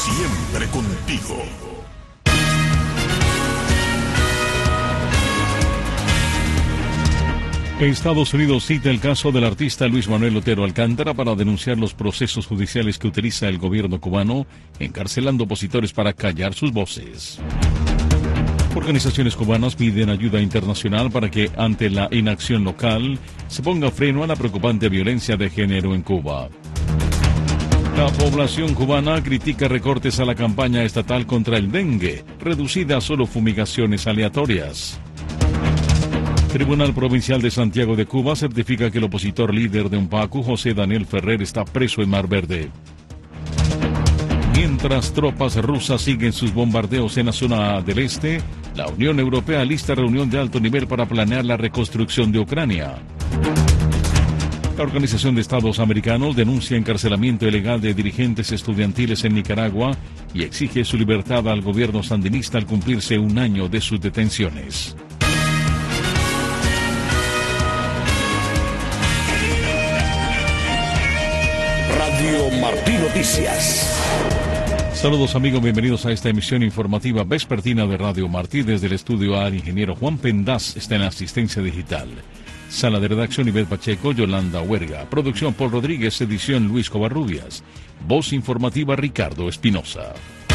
Siempre contigo. Estados Unidos cita el caso del artista Luis Manuel Otero Alcántara para denunciar los procesos judiciales que utiliza el gobierno cubano, encarcelando opositores para callar sus voces. Organizaciones cubanas piden ayuda internacional para que, ante la inacción local, se ponga freno a la preocupante violencia de género en Cuba. La población cubana critica recortes a la campaña estatal contra el dengue, reducida a solo fumigaciones aleatorias. Tribunal Provincial de Santiago de Cuba certifica que el opositor líder de UNPACU, José Daniel Ferrer, está preso en Mar Verde. Mientras tropas rusas siguen sus bombardeos en la zona del este, la Unión Europea alista reunión de alto nivel para planear la reconstrucción de Ucrania. La Organización de Estados Americanos denuncia encarcelamiento ilegal de dirigentes estudiantiles en Nicaragua y exige su libertad al gobierno sandinista al cumplirse un año de sus detenciones. Radio Martí Noticias. Saludos amigos, bienvenidos a esta emisión informativa vespertina de Radio Martí. Desde el estudio A, el ingeniero Juan Pendaz está en la asistencia digital. Sala de redacción Ivette Pacheco, Yolanda Huerga. Producción Paul Rodríguez, edición Luis Covarrubias. Voz informativa Ricardo Espinosa.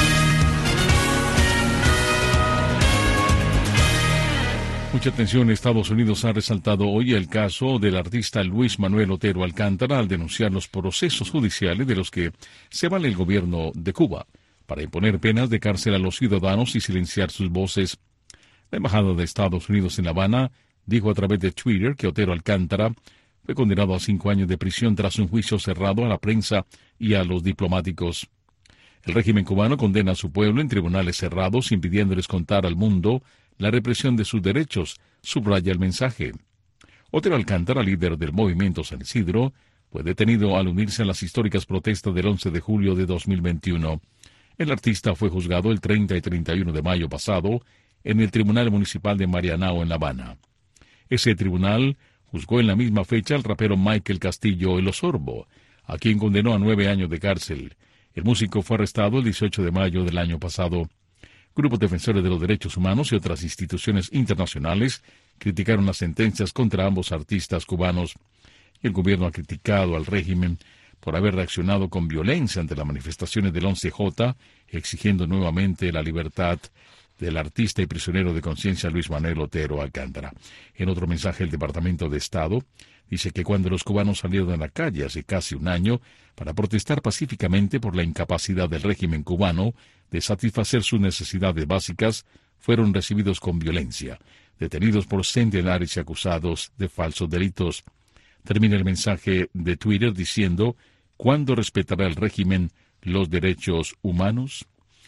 Mucha atención, Estados Unidos ha resaltado hoy el caso del artista Luis Manuel Otero Alcántara al denunciar los procesos judiciales de los que se vale el gobierno de Cuba para imponer penas de cárcel a los ciudadanos y silenciar sus voces. La Embajada de Estados Unidos en La Habana dijo a través de Twitter que Otero Alcántara fue condenado a 5 años de prisión tras un juicio cerrado a la prensa y a los diplomáticos. El régimen cubano condena a su pueblo en tribunales cerrados, impidiéndoles contar al mundo la represión de sus derechos, subraya el mensaje. Otero Alcántara, líder del movimiento San Isidro, fue detenido al unirse a las históricas protestas del 11 de julio de 2021. El artista fue juzgado el 30 y 31 de mayo pasado en el Tribunal Municipal de Marianao, en La Habana. Ese tribunal juzgó en la misma fecha al rapero Michael Castillo El Osorbo, a quien condenó a 9 años de cárcel. El músico fue arrestado el 18 de mayo del año pasado. Grupos defensores de los derechos humanos y otras instituciones internacionales criticaron las sentencias contra ambos artistas cubanos. El gobierno ha criticado al régimen por haber reaccionado con violencia ante las manifestaciones del 11J, exigiendo nuevamente la libertad del artista y prisionero de conciencia Luis Manuel Otero Alcántara. En otro mensaje, el Departamento de Estado dice que cuando los cubanos salieron a la calle hace casi un año para protestar pacíficamente por la incapacidad del régimen cubano de satisfacer sus necesidades básicas, fueron recibidos con violencia, detenidos por centenares y acusados de falsos delitos. Termina el mensaje de Twitter diciendo: ¿cuándo respetará el régimen los derechos humanos?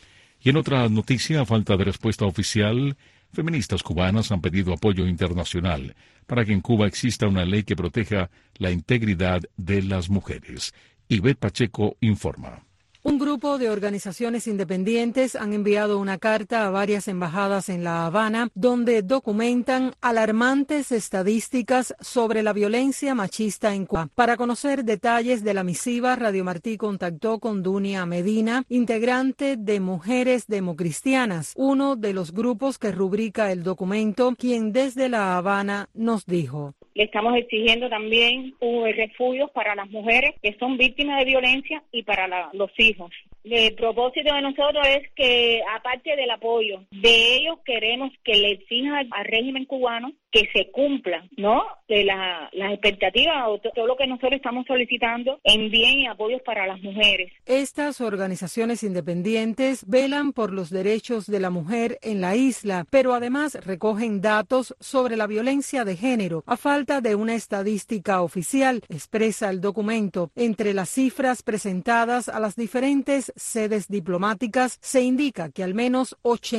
Y en otra noticia, a falta de respuesta oficial, feministas cubanas han pedido apoyo internacional para que en Cuba exista una ley que proteja la integridad de las mujeres. Ivette Pacheco informa. Un grupo de organizaciones independientes han enviado una carta a varias embajadas en La Habana donde documentan alarmantes estadísticas sobre la violencia machista en Cuba. Para conocer detalles de la misiva, Radio Martí contactó con Dunia Medina, integrante de Mujeres Democristianas, uno de los grupos que rubrica el documento, quien desde La Habana nos dijo: le estamos exigiendo también refugios para las mujeres que son víctimas de violencia y para los hijos. El propósito de nosotros es que, aparte del apoyo de ellos, queremos que le exijan al régimen cubano que se cumplan, ¿no?, de las expectativas o todo lo que nosotros estamos solicitando en bien y apoyos para las mujeres. Estas organizaciones independientes velan por los derechos de la mujer en la isla, pero además recogen datos sobre la violencia de género. A falta de una estadística oficial, expresa el documento, entre las cifras presentadas a las diferentes sedes diplomáticas se indica que al menos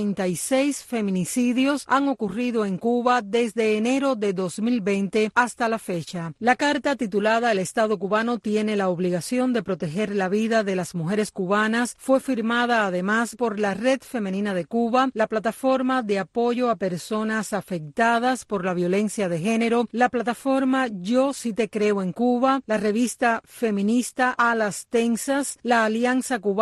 86 feminicidios han ocurrido en Cuba desde enero de 2020 hasta la fecha. La carta, titulada El Estado cubano tiene la obligación de proteger la vida de las mujeres cubanas, fue firmada además por la Red Femenina de Cuba, la Plataforma de Apoyo a Personas Afectadas por la Violencia de Género, la plataforma Yo Sí Te Creo en Cuba, la revista feminista Alas Tensas, la Alianza Cubana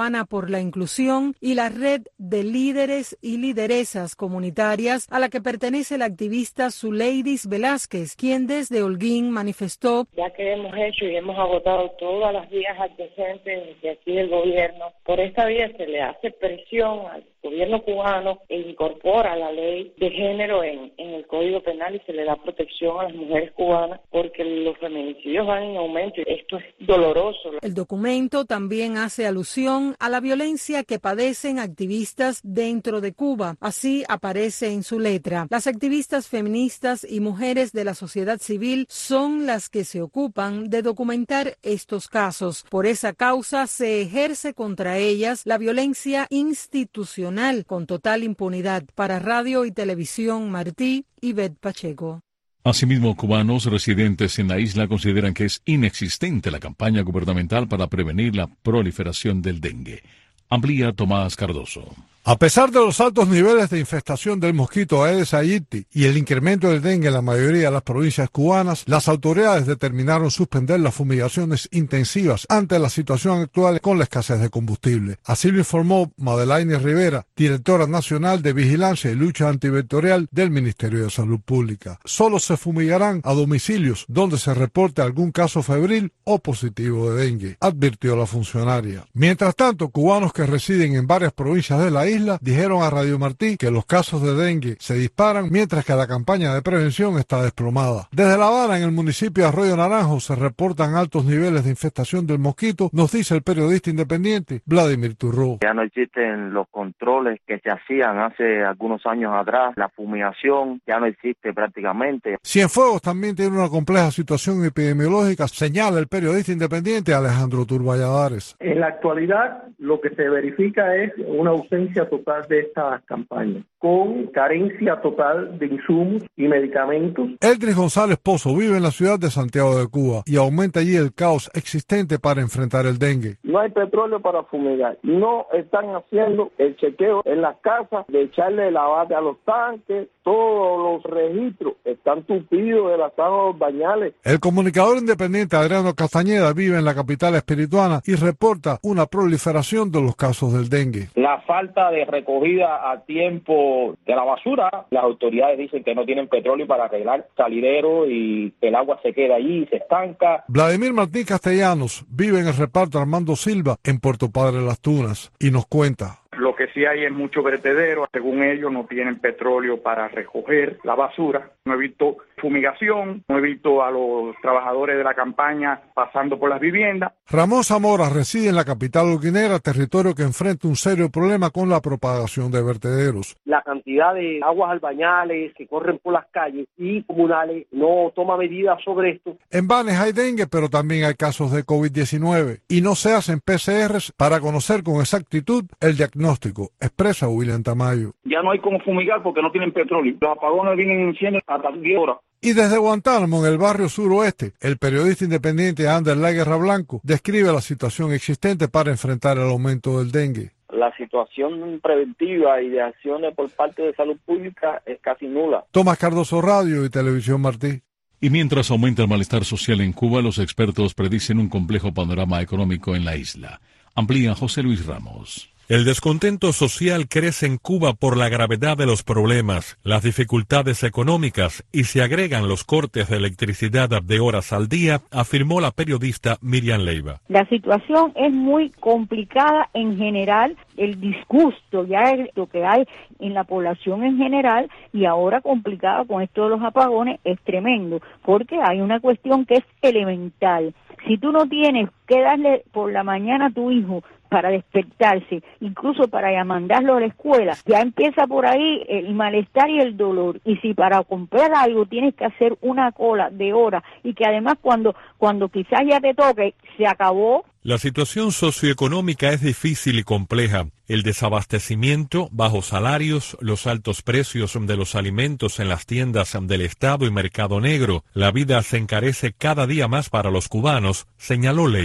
Cubana por la Inclusión y la Red de Líderes y Lideresas Comunitarias, a la que pertenece la activista Zuleidis Velázquez, quien desde Holguín manifestó: ya que hemos hecho y hemos agotado todas las vías adyacentes de aquí del gobierno, por esta vía se le hace presión al gobierno cubano e incorpora la ley de género en el Código Penal y se le da protección a las mujeres cubanas porque los feminicidios van en aumento y esto es doloroso. El documento también hace alusión a la violencia que padecen activistas dentro de Cuba. Así aparece en su letra. Las activistas feministas y mujeres de la sociedad civil son las que se ocupan de documentar estos casos. Por esa causa se ejerce contra ellas la violencia institucional con total impunidad. Para Radio y Televisión Martí, Ivette Pacheco. Asimismo, cubanos residentes en la isla consideran que es inexistente la campaña gubernamental para prevenir la proliferación del dengue. Amplía Tomás Cardoso. A pesar de los altos niveles de infestación del mosquito Aedes aegypti y el incremento del dengue en la mayoría de las provincias cubanas, las autoridades determinaron suspender las fumigaciones intensivas ante la situación actual con la escasez de combustible. Así lo informó Madelaine Rivera, directora nacional de Vigilancia y Lucha Antivectorial del Ministerio de Salud Pública. Solo se fumigarán a domicilios donde se reporte algún caso febril o positivo de dengue, advirtió la funcionaria. Mientras tanto, cubanos que residen en varias provincias de la isla dijeron a Radio Martí que los casos de dengue se disparan mientras que la campaña de prevención está desplomada. Desde La Habana, en el municipio de Arroyo Naranjo, se reportan altos niveles de infestación del mosquito, nos dice el periodista independiente Vladimir Turró. Ya no existen los controles que se hacían hace algunos años atrás, la fumigación ya no existe prácticamente. Cienfuegos también tiene una compleja situación epidemiológica, señala el periodista independiente Alejandro Turballadares. En la actualidad, lo que se verifica es una ausencia total de estas campañas, con carencia total de insumos y medicamentos. Eldris González Pozo vive en la ciudad de Santiago de Cuba y aumenta allí el caos existente para enfrentar el dengue. No hay petróleo para fumigar, no están haciendo el chequeo en las casas de echarle el abate a los tanques, todos los registros están tupidos de las aguas bañales. El comunicador independiente Adriano Castañeda vive en la capital espirituana y reporta una proliferación de los casos del dengue. La falta de recogida a tiempo de la basura, las autoridades dicen que no tienen petróleo para arreglar salideros y el agua se queda allí, se estanca. Vladimir Martín Castellanos vive en el reparto Armando Silva en Puerto Padre Las Tunas y nos cuenta. Lo que sí hay es mucho vertedero, según ellos no tienen petróleo para recoger la basura. No he visto fumigación, no he visto a los trabajadores de la campaña pasando por las viviendas. Ramón Zamora reside en la capital holguinera, territorio que enfrenta un serio problema con la propagación de vertederos. La cantidad de aguas albañales que corren por las calles y comunales no toma medidas sobre esto. En Banes hay dengue, pero también hay casos de COVID-19 y no se hacen PCRs para conocer con exactitud el diagnóstico, expresa William Tamayo. Ya no hay cómo fumigar porque no tienen petróleo. Los apagones vienen siendo hasta 10 horas. Y desde Guantánamo, en el barrio suroeste, el periodista independiente Ander La Guerra Blanco describe la situación existente para enfrentar el aumento del dengue. La situación preventiva y de acciones por parte de salud pública es casi nula. Tomás Cardoso, Radio y Televisión Martí. Y mientras aumenta el malestar social en Cuba, los expertos predicen un complejo panorama económico en la isla. Amplía José Luis Ramos. El descontento social crece en Cuba por la gravedad de los problemas, las dificultades económicas y se agregan los cortes de electricidad de horas al día, afirmó la periodista Miriam Leiva. La situación es muy complicada en general, el disgusto ya es lo que hay en la población en general y ahora complicada con esto de los apagones es tremendo, porque hay una cuestión que es elemental. Si tú no tienes que darle por la mañana a tu hijo para despertarse, incluso para mandarlo a la escuela, ya empieza por ahí el malestar y el dolor. Y si para comprar algo tienes que hacer una cola de horas y que además cuando quizás ya te toque, se acabó. La situación socioeconómica es difícil y compleja. El desabastecimiento, bajos salarios, los altos precios de los alimentos en las tiendas del Estado y mercado negro. La vida se encarece cada día más para los cubanos, señaló Leiva.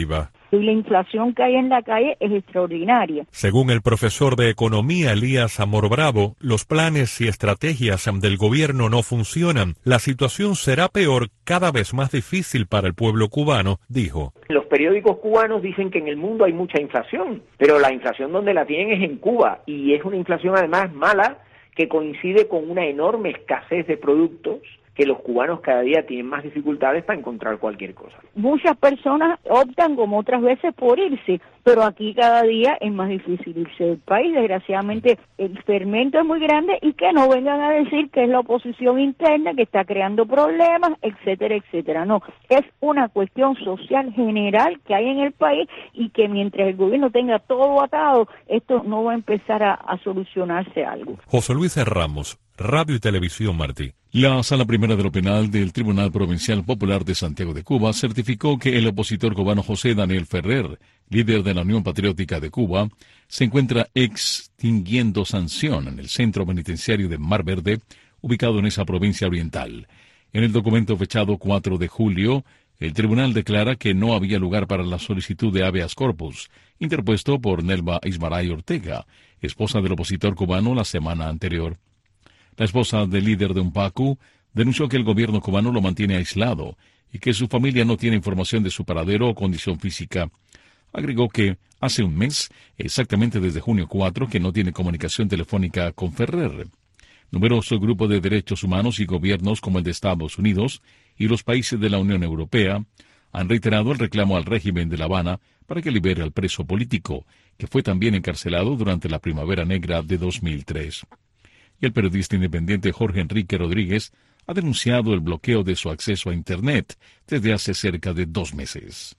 y la inflación que hay en la calle es extraordinaria. Según el profesor de Economía Elías Amor Bravo, los planes y estrategias del gobierno no funcionan. La situación será peor, cada vez más difícil para el pueblo cubano, dijo. Los periódicos cubanos dicen que en el mundo hay mucha inflación, pero la inflación donde la tienen es en Cuba, y es una inflación además mala que coincide con una enorme escasez de productos que los cubanos cada día tienen más dificultades para encontrar cualquier cosa. Muchas personas optan, como otras veces, por irse, pero aquí cada día es más difícil irse del país. Desgraciadamente el fermento es muy grande, y que no vengan a decir que es la oposición interna que está creando problemas, etcétera, etcétera. No, es una cuestión social general que hay en el país, y que mientras el gobierno tenga todo atado, esto no va a empezar a solucionarse algo. José Luis Ramos, Radio y Televisión Martí. La Sala Primera de lo Penal del Tribunal Provincial Popular de Santiago de Cuba certificó que el opositor cubano José Daniel Ferrer, líder de la Unión Patriótica de Cuba, se encuentra extinguiendo sanción en el centro penitenciario de Mar Verde, ubicado en esa provincia oriental. En el documento fechado 4 de julio, el tribunal declara que no había lugar para la solicitud de habeas corpus, interpuesto por Nelva Ismaray Ortega, esposa del opositor cubano, la semana anterior. La esposa del líder de UNPACU denunció que el gobierno cubano lo mantiene aislado y que su familia no tiene información de su paradero o condición física. Agregó que hace un mes, exactamente desde junio 4, que no tiene comunicación telefónica con Ferrer. Numerosos grupos de derechos humanos y gobiernos como el de Estados Unidos y los países de la Unión Europea han reiterado el reclamo al régimen de La Habana para que libere al preso político, que fue también encarcelado durante la Primavera Negra de 2003. Y el periodista independiente Jorge Enrique Rodríguez ha denunciado el bloqueo de su acceso a Internet desde hace cerca de 2 meses.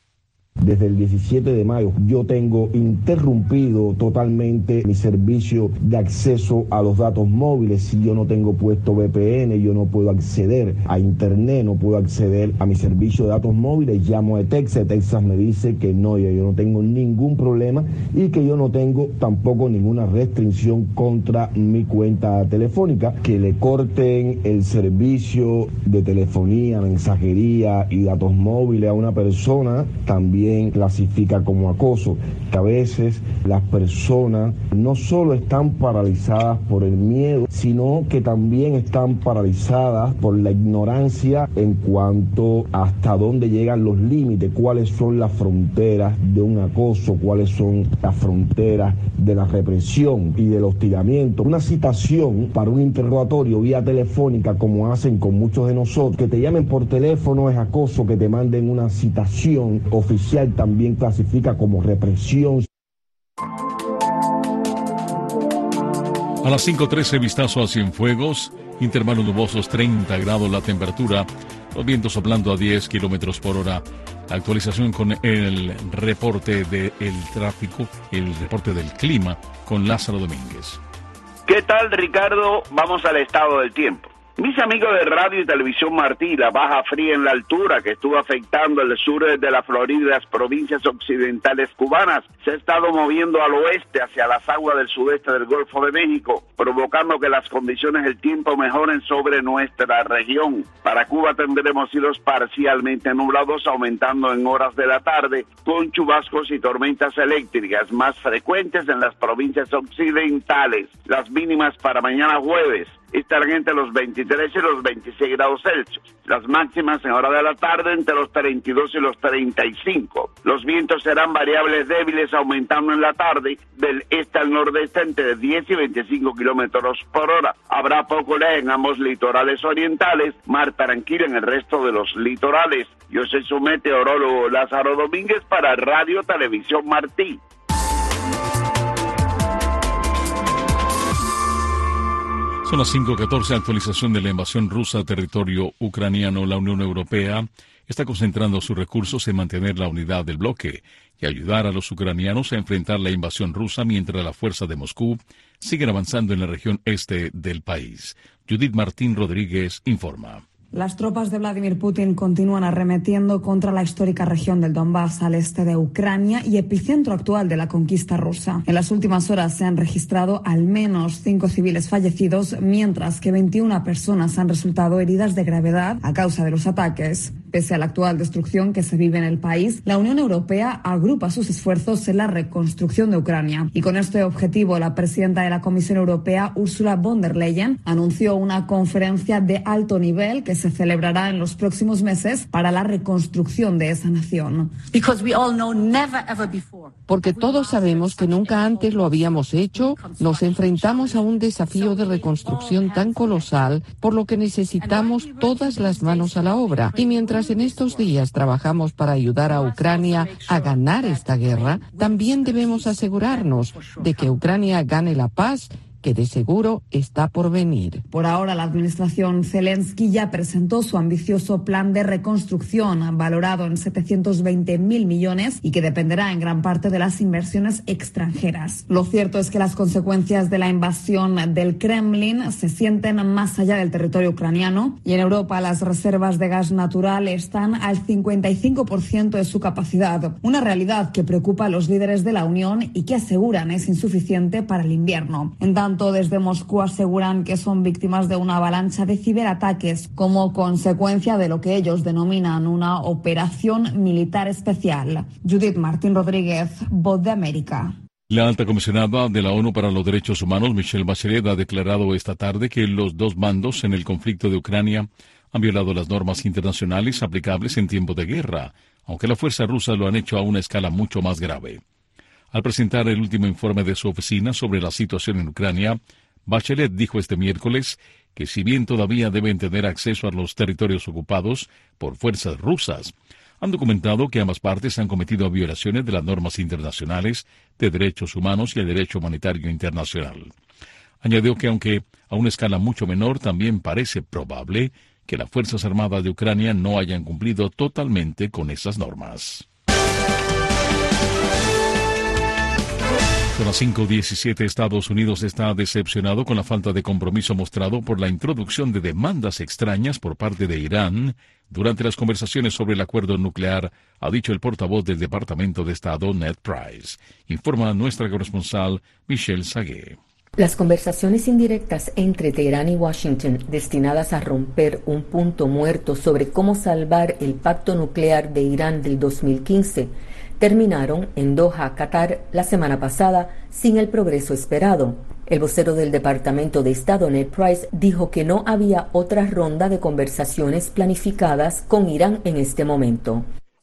Desde el 17 de mayo yo tengo interrumpido totalmente mi servicio de acceso a los datos móviles. Si yo no tengo puesto VPN, yo no puedo acceder a Internet, no puedo acceder a mi servicio de datos móviles. Llamo a Texas, Texas me dice que no, yo no tengo ningún problema y que yo no tengo tampoco ninguna restricción contra mi cuenta telefónica. Que le corten el servicio de telefonía, mensajería y datos móviles a una persona también clasifica como acoso, que a veces las personas no solo están paralizadas por el miedo, sino que también están paralizadas por la ignorancia en cuanto hasta dónde llegan los límites, cuáles son las fronteras de un acoso, cuáles son las fronteras de la represión y del hostigamiento. Una citación para un interrogatorio vía telefónica, como hacen con muchos de nosotros, que te llamen por teléfono es acoso, que te manden una citación oficial también clasifica como represión. A las 5:13, vistazo a Cienfuegos, intervalos nubosos, 30 grados la temperatura, los vientos soplando a 10 kilómetros por hora. Actualización con el reporte del tráfico, el reporte del clima con Lázaro Domínguez. ¿Qué tal, Ricardo? Vamos al estado del tiempo. Mis amigos de Radio y Televisión Martí, la baja fría en la altura que estuvo afectando el sur de la Florida y las provincias occidentales cubanas se ha estado moviendo al oeste hacia las aguas del sudeste del Golfo de México, provocando que las condiciones del tiempo mejoren sobre nuestra región. Para Cuba tendremos cielos parcialmente nublados, aumentando en horas de la tarde, con chubascos y tormentas eléctricas más frecuentes en las provincias occidentales. Las mínimas para mañana jueves estarán entre los 23 y los 26 grados Celsius. Las máximas en hora de la tarde entre los 32 y los 35. Los vientos serán variables débiles, aumentando en la tarde del este al nordeste entre 10 y 25 kilómetros por hora. Habrá poco oleaje en ambos litorales orientales, mar tranquilo en el resto de los litorales. Yo soy su meteorólogo Lázaro Domínguez para Radio Televisión Martí. Son las 5:14, actualización de la invasión rusa a territorio ucraniano. La Unión Europea está concentrando sus recursos en mantener la unidad del bloque y ayudar a los ucranianos a enfrentar la invasión rusa mientras las fuerzas de Moscú siguen avanzando en la región este del país. Judith Martín Rodríguez informa. Las tropas de Vladimir Putin continúan arremetiendo contra la histórica región del Donbass al este de Ucrania y epicentro actual de la conquista rusa. En las últimas horas se han registrado al menos 5 civiles fallecidos, mientras que 21 personas han resultado heridas de gravedad a causa de los ataques. Pese a la actual destrucción que se vive en el país, la Unión Europea agrupa sus esfuerzos en la reconstrucción de Ucrania. Y con este objetivo, la presidenta de la Comisión Europea, Ursula von der Leyen, anunció una conferencia de alto nivel que se celebrará en los próximos meses para la reconstrucción de esa nación. Porque todos sabemos que nunca antes lo habíamos hecho, nos enfrentamos a un desafío de reconstrucción tan colosal, por lo que necesitamos todas las manos a la obra. Y mientras en estos días trabajamos para ayudar a Ucrania a ganar esta guerra, también debemos asegurarnos de que Ucrania gane la paz, que de seguro está por venir. Por ahora, la administración Zelensky ya presentó su ambicioso plan de reconstrucción, valorado en 720.000 millones y que dependerá en gran parte de las inversiones extranjeras. Lo cierto es que las consecuencias de la invasión del Kremlin se sienten más allá del territorio ucraniano y en Europa las reservas de gas natural están al 55% de su capacidad, una realidad que preocupa a los líderes de la Unión y que aseguran es insuficiente para el invierno. En tanto, desde Moscú aseguran que son víctimas de una avalancha de ciberataques como consecuencia de lo que ellos denominan una operación militar especial. Judith Martín Rodríguez, Voz de América. La alta comisionada de la ONU para los Derechos Humanos, Michelle Bachelet, ha declarado esta tarde que los dos bandos en el conflicto de Ucrania han violado las normas internacionales aplicables en tiempo de guerra, aunque las fuerzas rusas lo han hecho a una escala mucho más grave. Al presentar el último informe de su oficina sobre la situación en Ucrania, Bachelet dijo este miércoles que si bien todavía deben tener acceso a los territorios ocupados por fuerzas rusas, han documentado que ambas partes han cometido violaciones de las normas internacionales de derechos humanos y el derecho humanitario internacional. Añadió que aunque a una escala mucho menor, también parece probable que las Fuerzas Armadas de Ucrania no hayan cumplido totalmente con esas normas. Son las 5:17. Estados Unidos está decepcionado con la falta de compromiso mostrado por la introducción de demandas extrañas por parte de Irán durante las conversaciones sobre el acuerdo nuclear, ha dicho el portavoz del Departamento de Estado, Ned Price. Informa nuestra corresponsal, Michelle Sagué. Las conversaciones indirectas entre Teherán y Washington, destinadas a romper un punto muerto sobre cómo salvar el pacto nuclear de Irán del 2015, terminaron en Doha, Qatar, la semana pasada, sin el progreso esperado. El vocero del Departamento de Estado, Ned Price, dijo que no había otra ronda de conversaciones planificadas con Irán en este momento.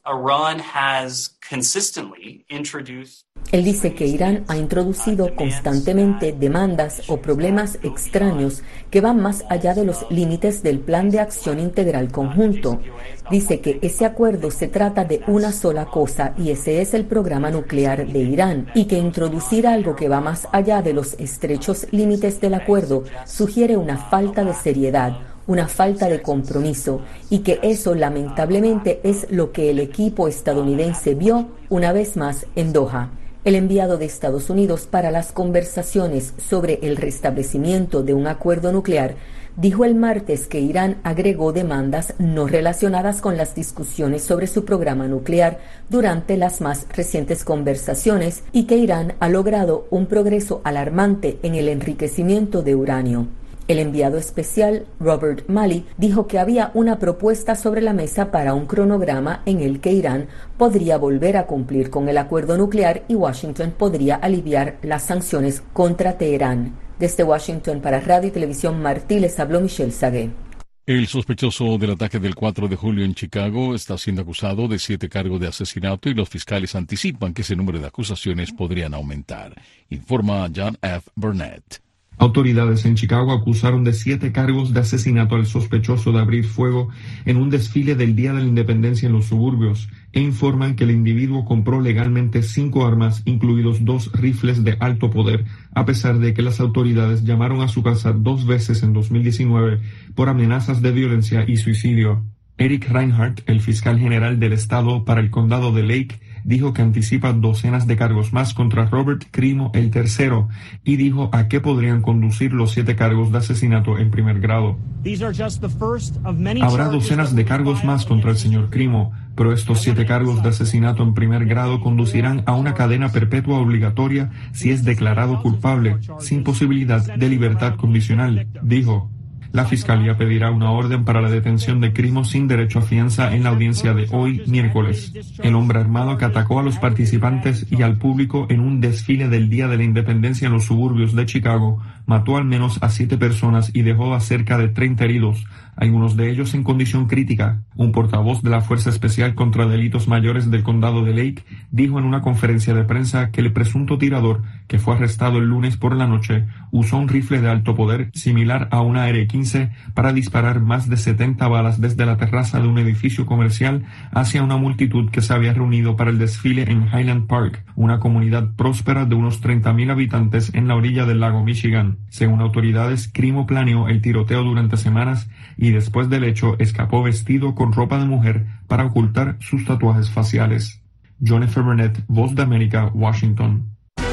Él dice que Irán ha introducido constantemente demandas o problemas extraños que van más allá de los límites del Plan de Acción Integral Conjunto. Dice que ese acuerdo se trata de una sola cosa y ese es el programa nuclear de Irán, y que introducir algo que va más allá de los estrechos límites del acuerdo sugiere una falta de seriedad, una falta de compromiso, y que eso lamentablemente es lo que el equipo estadounidense vio una vez más en Doha. El enviado de Estados Unidos para las conversaciones sobre el restablecimiento de un acuerdo nuclear dijo el martes que Irán agregó demandas no relacionadas con las discusiones sobre su programa nuclear durante las más recientes conversaciones y que Irán ha logrado un progreso alarmante en el enriquecimiento de uranio. El enviado especial, Robert Malley, dijo que había una propuesta sobre la mesa para un cronograma en el que Irán podría volver a cumplir con el acuerdo nuclear y Washington podría aliviar las sanciones contra Teherán. Desde Washington para Radio y Televisión Martí les habló Michelle Sagué. El sospechoso del ataque del 4 de julio en Chicago está siendo acusado de 7 cargos de asesinato y los fiscales anticipan que ese número de acusaciones podrían aumentar. Informa John F. Burnett. Autoridades en Chicago acusaron de 7 cargos de asesinato al sospechoso de abrir fuego en un desfile del Día de la Independencia en los suburbios e informan que el individuo compró legalmente 5 armas, incluidos 2 rifles de alto poder, a pesar de que las autoridades llamaron a su casa 2 veces en 2019 por amenazas de violencia y suicidio. Eric Reinhardt, el fiscal general del estado para el condado de Lake, dijo que anticipa docenas de cargos más contra Robert Crimo el tercero y dijo a qué podrían conducir los 7 cargos de asesinato en primer grado. Habrá docenas de cargos más contra el señor Crimo, pero estos 7 cargos de asesinato en primer grado conducirán a una cadena perpetua obligatoria si es declarado culpable, sin posibilidad de libertad condicional, dijo. La Fiscalía pedirá una orden para la detención de Crimo sin derecho a fianza en la audiencia de hoy, miércoles. El hombre armado que atacó a los participantes y al público en un desfile del Día de la Independencia en los suburbios de Chicago mató al menos a 7 personas y dejó a cerca de 30 heridos, algunos de ellos en condición crítica. Un portavoz de la Fuerza Especial contra Delitos Mayores del Condado de Lake dijo en una conferencia de prensa que el presunto tirador, que fue arrestado el lunes por la noche, usó un rifle de alto poder similar a una AR-15 para disparar más de 70 balas desde la terraza de un edificio comercial hacia una multitud que se había reunido para el desfile en Highland Park, una comunidad próspera de unos 30,000 habitantes en la orilla del lago Michigan. Según autoridades, Crimo planeó el tiroteo durante semanas y después del hecho escapó vestido con ropa de mujer para ocultar sus tatuajes faciales. John F. Burnett, Voz de América, Washington.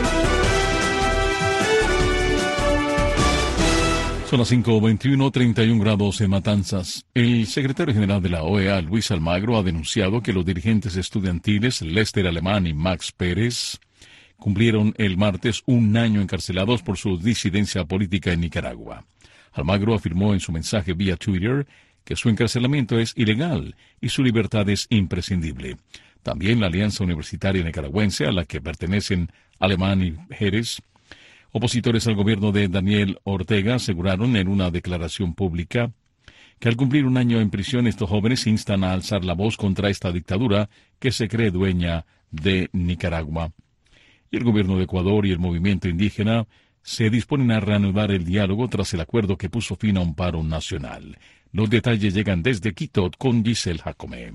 Son las 5:21, 31 grados en Matanzas. El secretario general de la OEA, Luis Almagro, ha denunciado que los dirigentes estudiantiles Lester Alemán y Max Pérez cumplieron el martes 1 año encarcelados por su disidencia política en Nicaragua. Almagro afirmó en su mensaje vía Twitter que su encarcelamiento es ilegal y su libertad es imprescindible. También la Alianza Universitaria Nicaragüense, a la que pertenecen Alemán y Pérez, opositores al gobierno de Daniel Ortega, aseguraron en una declaración pública que al cumplir 1 año en prisión estos jóvenes instan a alzar la voz contra esta dictadura que se cree dueña de Nicaragua. Y el gobierno de Ecuador y el movimiento indígena se disponen a reanudar el diálogo tras el acuerdo que puso fin a un paro nacional. Los detalles llegan desde Quito con Giselle Jacome.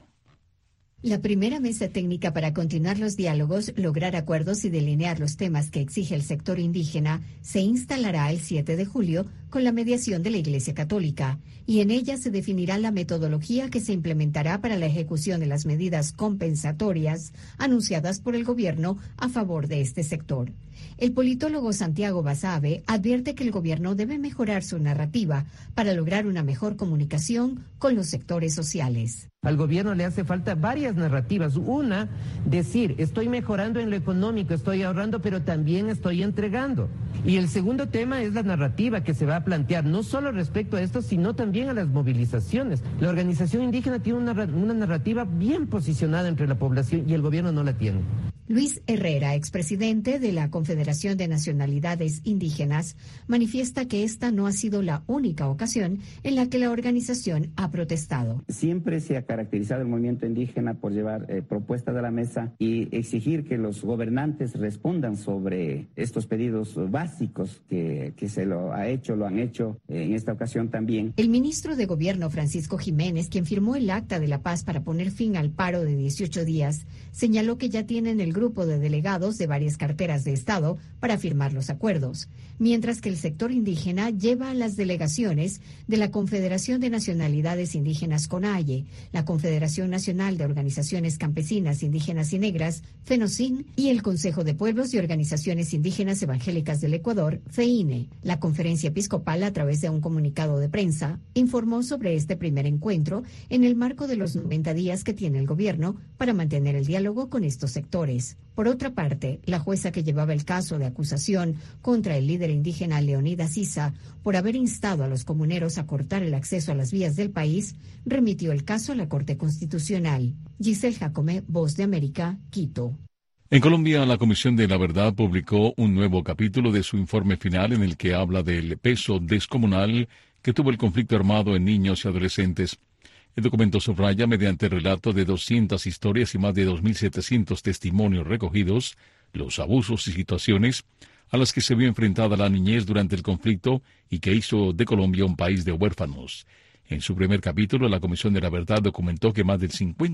La primera mesa técnica para continuar los diálogos, lograr acuerdos y delinear los temas que exige el sector indígena se instalará el 7 de julio con la mediación de la Iglesia Católica, y en ella se definirá la metodología que se implementará para la ejecución de las medidas compensatorias anunciadas por el gobierno a favor de este sector. El politólogo Santiago Basabe advierte que el gobierno debe mejorar su narrativa para lograr una mejor comunicación con los sectores sociales. Al gobierno le hace falta varias narrativas. Una, decir, estoy mejorando en lo económico, estoy ahorrando, pero también estoy entregando. Y el segundo tema es la narrativa que se va a plantear, no solo respecto a esto, sino también a las movilizaciones. La organización indígena tiene una narrativa bien posicionada entre la población y el gobierno no la tiene. Luis Herrera, expresidente de la Confederación de Nacionalidades Indígenas, manifiesta que esta no ha sido la única ocasión en la que la organización ha protestado. Siempre se ha caracterizado el movimiento indígena por llevar propuestas a la mesa y exigir que los gobernantes respondan sobre estos pedidos básicos que lo han hecho en esta ocasión también. El ministro de Gobierno, Francisco Jiménez, quien firmó el Acta de la Paz para poner fin al paro de 18 días, señaló que ya tienen el grupo de delegados de varias carteras de Estado para firmar los acuerdos, mientras que el sector indígena lleva a las delegaciones de la Confederación de Nacionalidades Indígenas CONAIE, la Confederación Nacional de Organizaciones Campesinas, Indígenas y Negras, FENOCIN, y el Consejo de Pueblos y Organizaciones Indígenas Evangélicas del Ecuador, FEINE. La Conferencia Episcopal, a través de un comunicado de prensa, informó sobre este primer encuentro en el marco de los 90 días que tiene el gobierno para mantener el diálogo con estos sectores. Por otra parte, la jueza que llevaba el caso de acusación contra el líder indígena Leonidas Issa por haber instado a los comuneros a cortar el acceso a las vías del país, remitió el caso a la Corte Constitucional. Giselle Jacome, Voz de América, Quito. En Colombia, la Comisión de la Verdad publicó un nuevo capítulo de su informe final en el que habla del peso descomunal que tuvo el conflicto armado en niños y adolescentes. El documento subraya, mediante relato de 200 historias y más de 2.700 testimonios recogidos, los abusos y situaciones a las que se vio enfrentada la niñez durante el conflicto y que hizo de Colombia un país de huérfanos. En su primer capítulo, la Comisión de la Verdad documentó que más del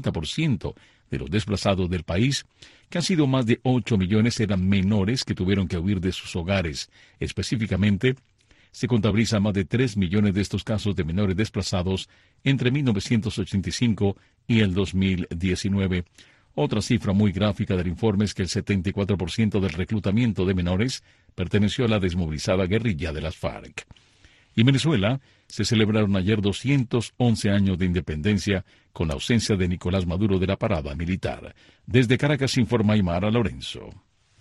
50% de los desplazados del país, que han sido más de 8 millones, eran menores que tuvieron que huir de sus hogares. Específicamente, se contabilizan más de 3 millones de estos casos de menores desplazados entre 1985 y el 2019. Otra cifra muy gráfica del informe es que el 74% del reclutamiento de menores perteneció a la desmovilizada guerrilla de las FARC. En Venezuela se celebraron ayer 211 años de independencia con la ausencia de Nicolás Maduro de la parada militar. Desde Caracas informa Aymara Lorenzo.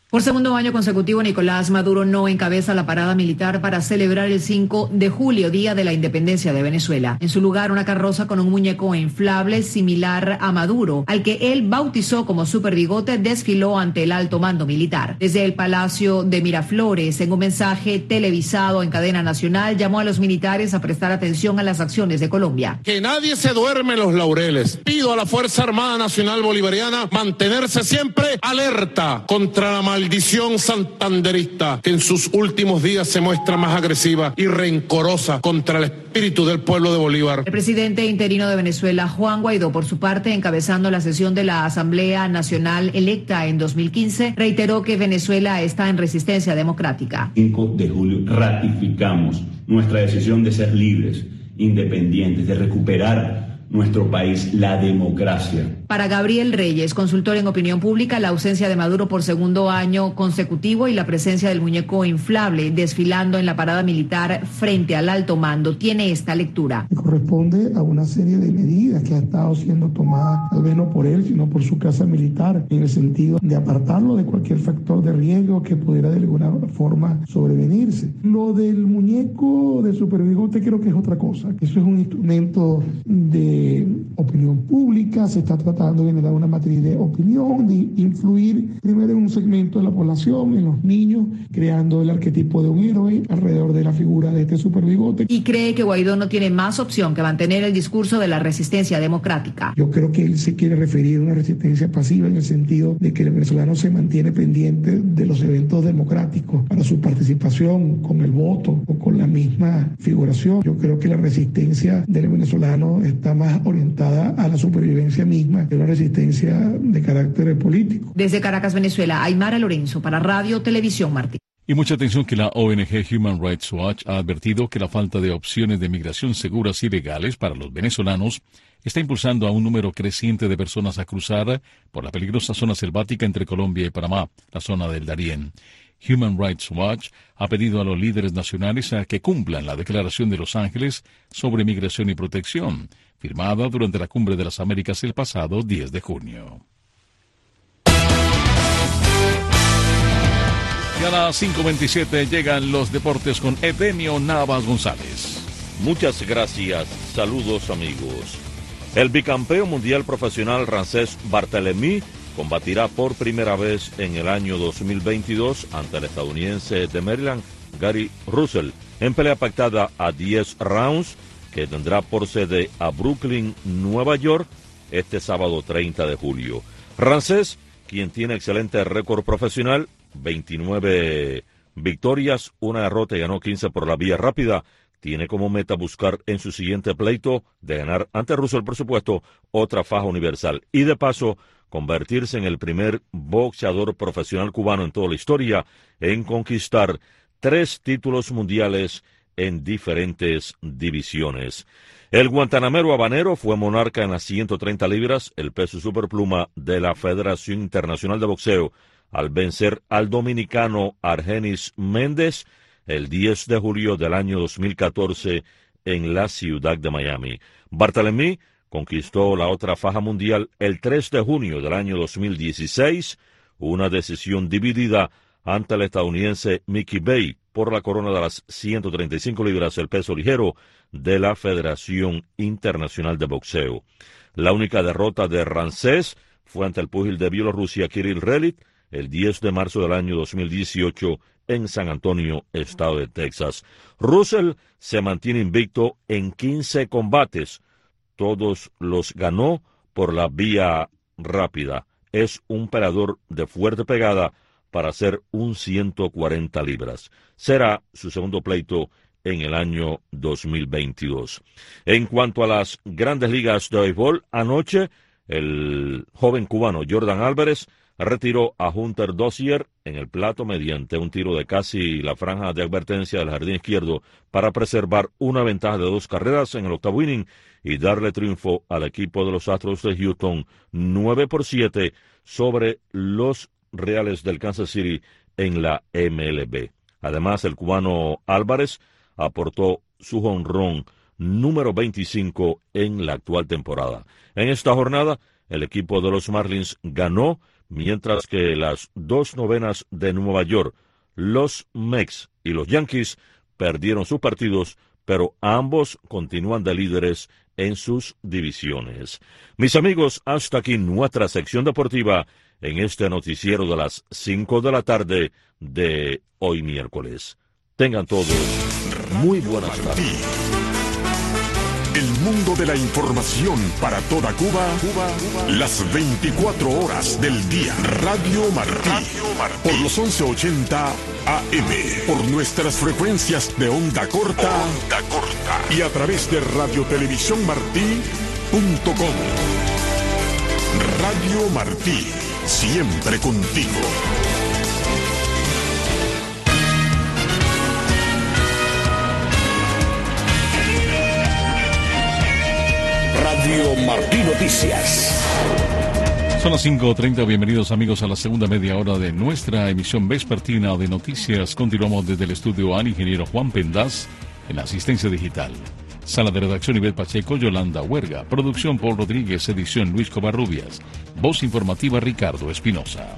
Por segundo año consecutivo, Nicolás Maduro no encabeza la parada militar para celebrar el 5 de julio, Día de la Independencia de Venezuela. En su lugar, una carroza con un muñeco inflable similar a Maduro, al que él bautizó como Super Bigote, desfiló ante el alto mando militar. Desde el Palacio de Miraflores, en un mensaje televisado en cadena nacional, llamó a los militares a prestar atención a las acciones de Colombia. Que nadie se duerme en los laureles. Pido a la Fuerza Armada Nacional Bolivariana mantenerse siempre alerta contra la maldición santanderista que en sus últimos días se muestra más agresiva y rencorosa contra el espíritu del pueblo de Bolívar. El presidente interino de Venezuela, Juan Guaidó, por su parte, encabezando la sesión de la Asamblea Nacional electa en 2015, reiteró que Venezuela está en resistencia democrática. 5 de julio ratificamos nuestra decisión de ser libres, independientes, de recuperar nuestro país, la democracia. Para Gabriel Reyes, consultor en opinión pública, la ausencia de Maduro por segundo año consecutivo y la presencia del muñeco inflable desfilando en la parada militar frente al alto mando tiene esta lectura. Corresponde a una serie de medidas que ha estado siendo tomada, tal vez no por él, sino por su casa militar, en el sentido de apartarlo de cualquier factor de riesgo que pudiera de alguna forma sobrevenirse. Lo del muñeco de Super Bigote creo que es otra cosa. Eso es un instrumento de opinión pública, se está tratando de generar una matriz de opinión, de influir primero en un segmento de la población, en los niños, creando el arquetipo de un héroe alrededor de la figura de este Super Bigote. Y cree que Guaidó no tiene más opción que mantener el discurso de la resistencia democrática. Yo creo que él se quiere referir a una resistencia pasiva en el sentido de que el venezolano se mantiene pendiente de los eventos democráticos para su participación con el voto o con la misma figuración. Yo creo que la resistencia del venezolano está más orientada a la supervivencia misma que una resistencia de carácter político. Desde Caracas, Venezuela, Aymara Lorenzo para Radio Televisión Martí. Y mucha atención que la ONG Human Rights Watch ha advertido que la falta de opciones de migración seguras y legales para los venezolanos está impulsando a un número creciente de personas a cruzar por la peligrosa zona selvática entre Colombia y Panamá, la zona del Darién. Human Rights Watch ha pedido a los líderes nacionales a que cumplan la Declaración de Los Ángeles sobre Migración y Protección, firmada durante la Cumbre de las Américas el pasado 10 de junio. Y a las 5:27 llegan los deportes con Edenio Navas González. Muchas gracias. Saludos, amigos. El bicampeón mundial profesional Rances Barthélemy combatirá por primera vez en el año 2022 ante el estadounidense de Maryland, Gary Russell, en pelea pactada a 10 rounds, que tendrá por sede a Brooklyn, Nueva York, este sábado 30 de julio. Rances, quien tiene excelente récord profesional, 29 victorias, una derrota y ganó 15 por la vía rápida, tiene como meta buscar en su siguiente pleito, de ganar ante Russell, por supuesto, otra faja universal y de paso convertirse en el primer boxeador profesional cubano en toda la historia en conquistar 3 títulos mundiales en diferentes divisiones. El guantanamero habanero fue monarca en las 130 libras, el peso superpluma de la Federación Internacional de Boxeo, al vencer al dominicano Argenis Méndez el 10 de julio del año 2014 en la ciudad de Miami. Barthélemy conquistó la otra faja mundial el 3 de junio del año 2016, una decisión dividida ante el estadounidense Mickey Bay por la corona de las 135 libras, el peso ligero de la Federación Internacional de Boxeo. La única derrota de Rances fue ante el púgil de Bielorrusia Kirill Relit el 10 de marzo del año 2018 en San Antonio, estado de Texas. Russell se mantiene invicto en 15 combates. Todos los ganó por la vía rápida. Es un peleador de fuerte pegada para hacer un 140 libras. Será su segundo pleito en el año 2022. En cuanto a las grandes ligas de béisbol, anoche el joven cubano Jordan Álvarez retiró a Hunter Dozier en el plato mediante un tiro de casi la franja de advertencia del jardín izquierdo para preservar una ventaja de 2 carreras en el octavo inning y darle triunfo al equipo de los Astros de Houston 9-7 sobre los Reales del Kansas City en la MLB. Además, el cubano Álvarez aportó su jonrón número 25 en la actual temporada. En esta jornada, el equipo de los Marlins ganó mientras que las dos novenas de Nueva York, los Mets y los Yankees, perdieron sus partidos, pero ambos continúan de líderes en sus divisiones. Mis amigos, hasta aquí nuestra sección deportiva en este noticiero de las 5 de la tarde de hoy miércoles. Tengan todos muy buenas tardes. El mundo de la información para toda Cuba, las 24 horas del día. Radio Martí, por los 1180 AM, por nuestras frecuencias de onda corta, y a través de radiotelevisiónmartí.com. Radio Martí, siempre contigo. Radio Martí Noticias. Son las 5:30, bienvenidos amigos a la segunda media hora de nuestra emisión vespertina de noticias. Continuamos desde el estudio al ingeniero Juan Pendaz en la asistencia digital. Sala de redacción Ivette Pacheco, Yolanda Huerga. Producción Paul Rodríguez, edición Luis Covarrubias. Voz informativa Ricardo Espinosa.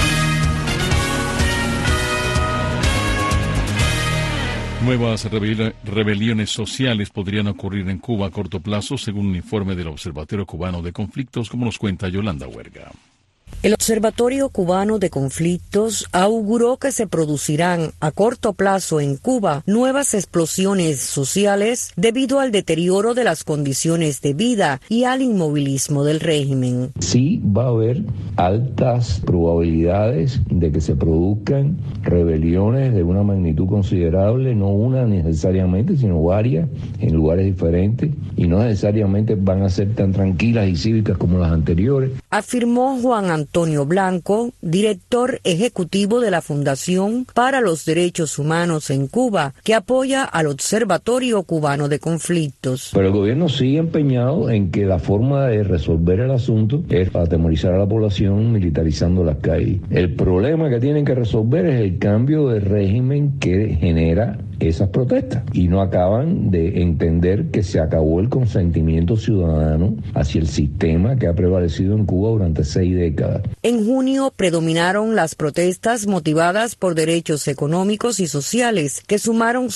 Nuevas rebeliones sociales podrían ocurrir en Cuba a corto plazo, según un informe del Observatorio Cubano de Conflictos, como nos cuenta Yolanda Huerga. El Observatorio Cubano de Conflictos auguró que se producirán a corto plazo en Cuba nuevas explosiones sociales debido al deterioro de las condiciones de vida y al inmovilismo del régimen. Sí va a haber altas probabilidades de que se produzcan rebeliones de una magnitud considerable, no una necesariamente, sino varias en lugares diferentes, y no necesariamente van a ser tan tranquilas y cívicas como las anteriores. Afirmó Juan Antonio Blanco, director ejecutivo de la Fundación para los Derechos Humanos en Cuba, que apoya al Observatorio Cubano de Conflictos. Pero el gobierno sigue empeñado en que la forma de resolver el asunto es atemorizar a la población militarizando las calles. El problema que tienen que resolver es el cambio de régimen que genera esas protestas, y no acaban de entender que se acabó el consentimiento ciudadano hacia el sistema que ha prevalecido en Cuba durante 6 décadas. En junio predominaron las protestas motivadas por derechos económicos y sociales, que sumaron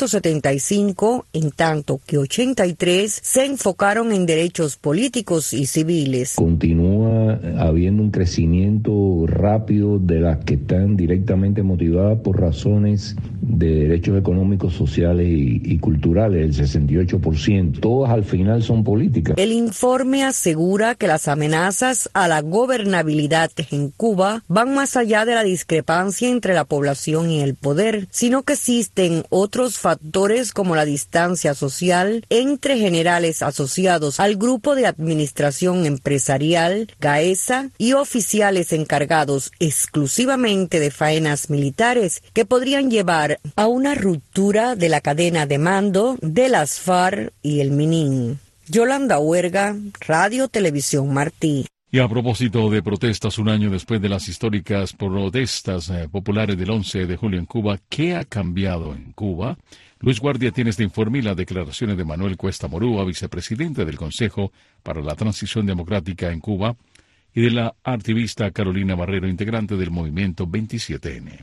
175, en tanto que 83 se enfocaron en derechos políticos y civiles. Continúa habiendo un crecimiento rápido de las que están directamente motivadas por razones de derechos económicos, sociales y culturales, el 68%. Todas al final son políticas. El informe asegura que las amenazas a la gobernabilidad en Cuba van más allá de la discrepancia entre la población y el poder, sino que existen otros factores como la distancia social entre generales asociados al Grupo de Administración Empresarial, GAESA, y oficiales encargados exclusivamente de faenas militares que podrían llevar a una ruptura de la cadena de mando de las FARC y el MININ. Yolanda Huerga, Radio Televisión Martí. Y a propósito de protestas, un año después de las históricas protestas populares del 11 de julio en Cuba, ¿qué ha cambiado en Cuba? Luis Guardia tiene este informe y las declaraciones de Manuel Cuesta Morúa, vicepresidente del Consejo para la Transición Democrática en Cuba, y de la activista Carolina Barrero, integrante del movimiento 27N.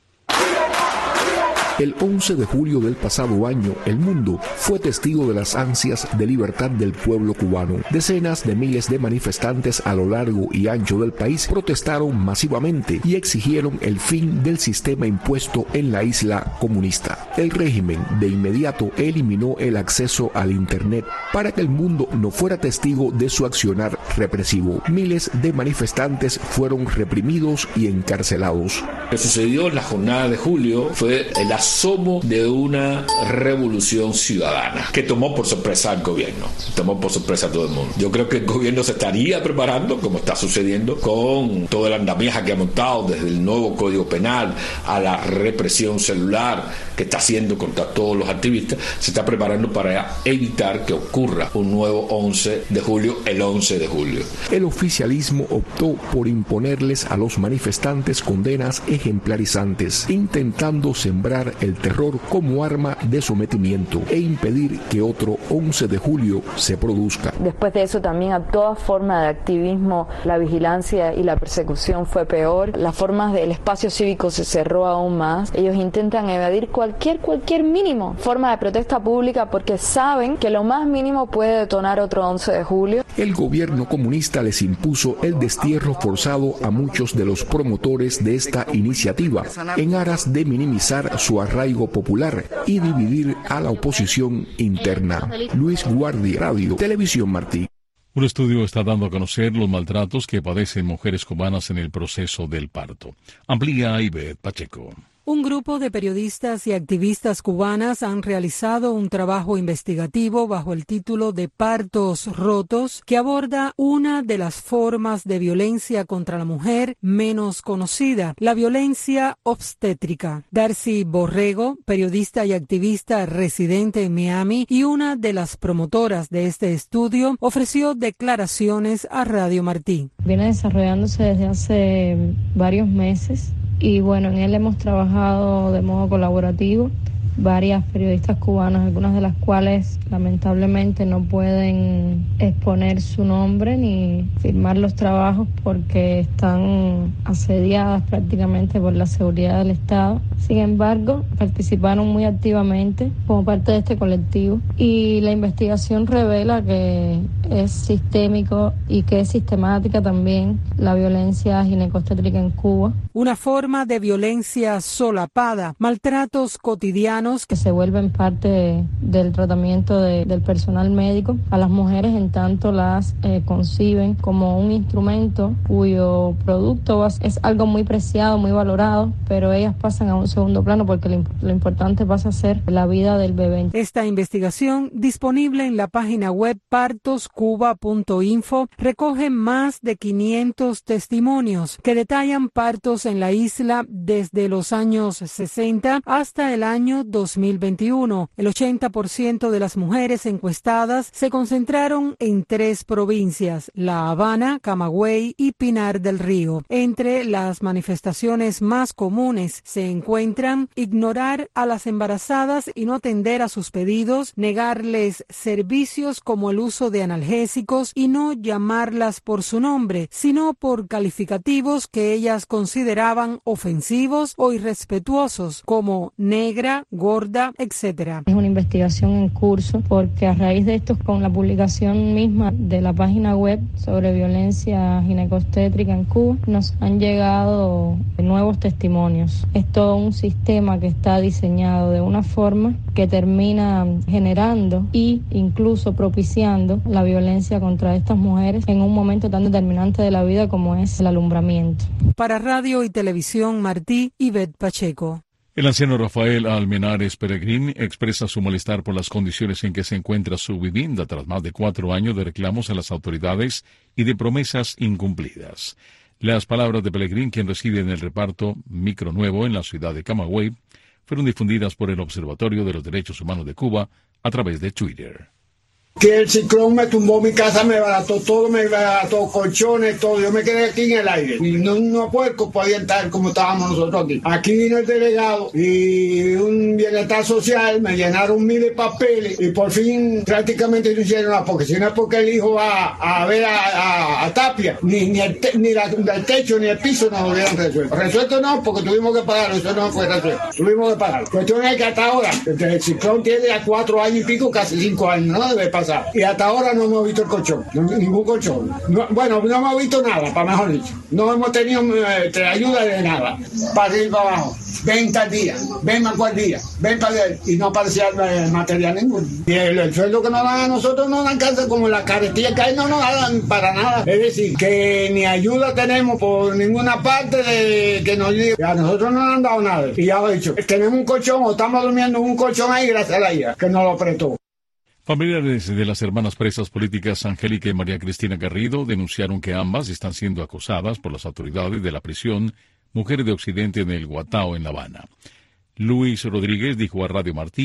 El 11 de julio del pasado año, el mundo fue testigo de las ansias de libertad del pueblo cubano. Decenas de miles de manifestantes a lo largo y ancho del país protestaron masivamente y exigieron el fin del sistema impuesto en la isla comunista. El régimen de inmediato eliminó el acceso al Internet para que el mundo no fuera testigo de su accionar represivo. Miles de manifestantes fueron reprimidos y encarcelados. Lo que sucedió en la jornada de julio fue el asomo de una revolución ciudadana que tomó por sorpresa al gobierno, tomó por sorpresa a todo el mundo. Yo creo que el gobierno se estaría preparando, como está sucediendo, con todo el andamiaje que ha montado, desde el nuevo Código Penal a la represión celular que está haciendo contra todos los activistas, se está preparando para evitar que ocurra un nuevo 11 de julio, el 11 de julio. julio. El oficialismo optó por imponerles a los manifestantes condenas ejemplarizantes, intentando sembrar el terror como arma de sometimiento e impedir que otro 11 de julio se produzca. Después de eso también a toda forma de activismo, la vigilancia y la persecución fue peor. Las formas del espacio cívico se cerró aún más. Ellos intentan evadir cualquier mínimo forma de protesta pública porque saben que lo más mínimo puede detonar otro 11 de julio. El gobierno comunista les impuso el destierro forzado a muchos de los promotores de esta iniciativa en aras de minimizar su arraigo popular y dividir a la oposición interna. Luis Guardi, Radio Televisión Martí. Un estudio está dando a conocer los maltratos que padecen mujeres cubanas en el proceso del parto. Amplía Ivette Pacheco. Un grupo de periodistas y activistas cubanas han realizado un trabajo investigativo bajo el título de Partos Rotos, que aborda una de las formas de violencia contra la mujer menos conocida, la violencia obstétrica. Darcy Borrego, periodista y activista residente en Miami y una de las promotoras de este estudio, ofreció declaraciones a Radio Martí. Viene desarrollándose desde hace varios meses. Y bueno, en él hemos trabajado de modo colaborativo varias periodistas cubanas, algunas de las cuales lamentablemente no pueden exponer su nombre ni firmar los trabajos porque están asediadas prácticamente por la seguridad del Estado. Sin embargo, participaron muy activamente como parte de este colectivo y la investigación revela que es sistémico y que es sistemática también la violencia ginecobstétrica en Cuba. Una forma de violencia solapada, maltratos cotidianos que se vuelven parte del tratamiento del personal médico a las mujeres, en tanto las conciben como un instrumento cuyo producto es algo muy preciado, muy valorado, pero ellas pasan a un segundo plano porque lo importante pasa a ser la vida del bebé. Esta investigación, disponible en la página web partoscuba.info, recoge más de 500 testimonios que detallan partos en la isla desde los años 60 hasta el año 2021. El 80% de las mujeres encuestadas se concentraron en 3 provincias: La Habana, Camagüey y Pinar del Río. Entre las manifestaciones más comunes se encuentran ignorar a las embarazadas y no atender a sus pedidos, negarles servicios como el uso de analgésicos y no llamarlas por su nombre, sino por calificativos que ellas consideraban ofensivos o irrespetuosos, como negra, gorda, etcétera. Es una investigación en curso porque a raíz de esto, con la publicación misma de la página web sobre violencia ginecobstétrica en Cuba, nos han llegado nuevos testimonios. Es todo un sistema que está diseñado de una forma que termina generando e incluso propiciando la violencia contra estas mujeres en un momento tan determinante de la vida como es el alumbramiento. Para Radio y Televisión Martí, Ivette Pacheco. El anciano Rafael Almenares Peregrín expresa su malestar por las condiciones en que se encuentra su vivienda tras más de 4 años de reclamos a las autoridades y de promesas incumplidas. Las palabras de Peregrín, quien reside en el reparto Micro Nuevo en la ciudad de Camagüey, fueron difundidas por el Observatorio de los Derechos Humanos de Cuba a través de Twitter. Que el ciclón me tumbó mi casa, me barató todo, me barató colchones, todo. Yo me quedé aquí en el aire. Y no puerco podían estar como estábamos nosotros aquí. Aquí vino el delegado y un bienestar social, me llenaron 1000 de papeles y por fin prácticamente no hicieron nada, porque si no es porque el hijo va a ver a Tapia, ni el techo ni el piso no lo hubieran resuelto. Resuelto no, porque tuvimos que pagarlo, eso no fue resuelto. Tuvimos que pagarlo. Cuestión es que hasta ahora, el ciclón tiene ya 4 años y pico, casi 5 años, no debe pasar. Y hasta ahora no hemos visto el colchón, ningún colchón. No hemos visto nada, para mejor dicho. No hemos tenido ayuda de nada. Para arriba y para abajo. Ven tal día, ven más cual día, ven para allá. Y no aparecía material ninguno. Y el sueldo que nos dan a nosotros no nos alcanza, como la carestía que hay, no nos dan para nada. Es decir, que ni ayuda tenemos por ninguna parte de que nos diga. A nosotros no nos han dado nada. Y ya lo he dicho, tenemos un colchón o estamos durmiendo en un colchón ahí gracias a la IA, que nos lo prestó. Familiares de las hermanas presas políticas Angélica y María Cristina Garrido denunciaron que ambas están siendo acosadas por las autoridades de la prisión Mujeres de Occidente en el Guatao, en La Habana. Luis Rodríguez dijo a Radio Martí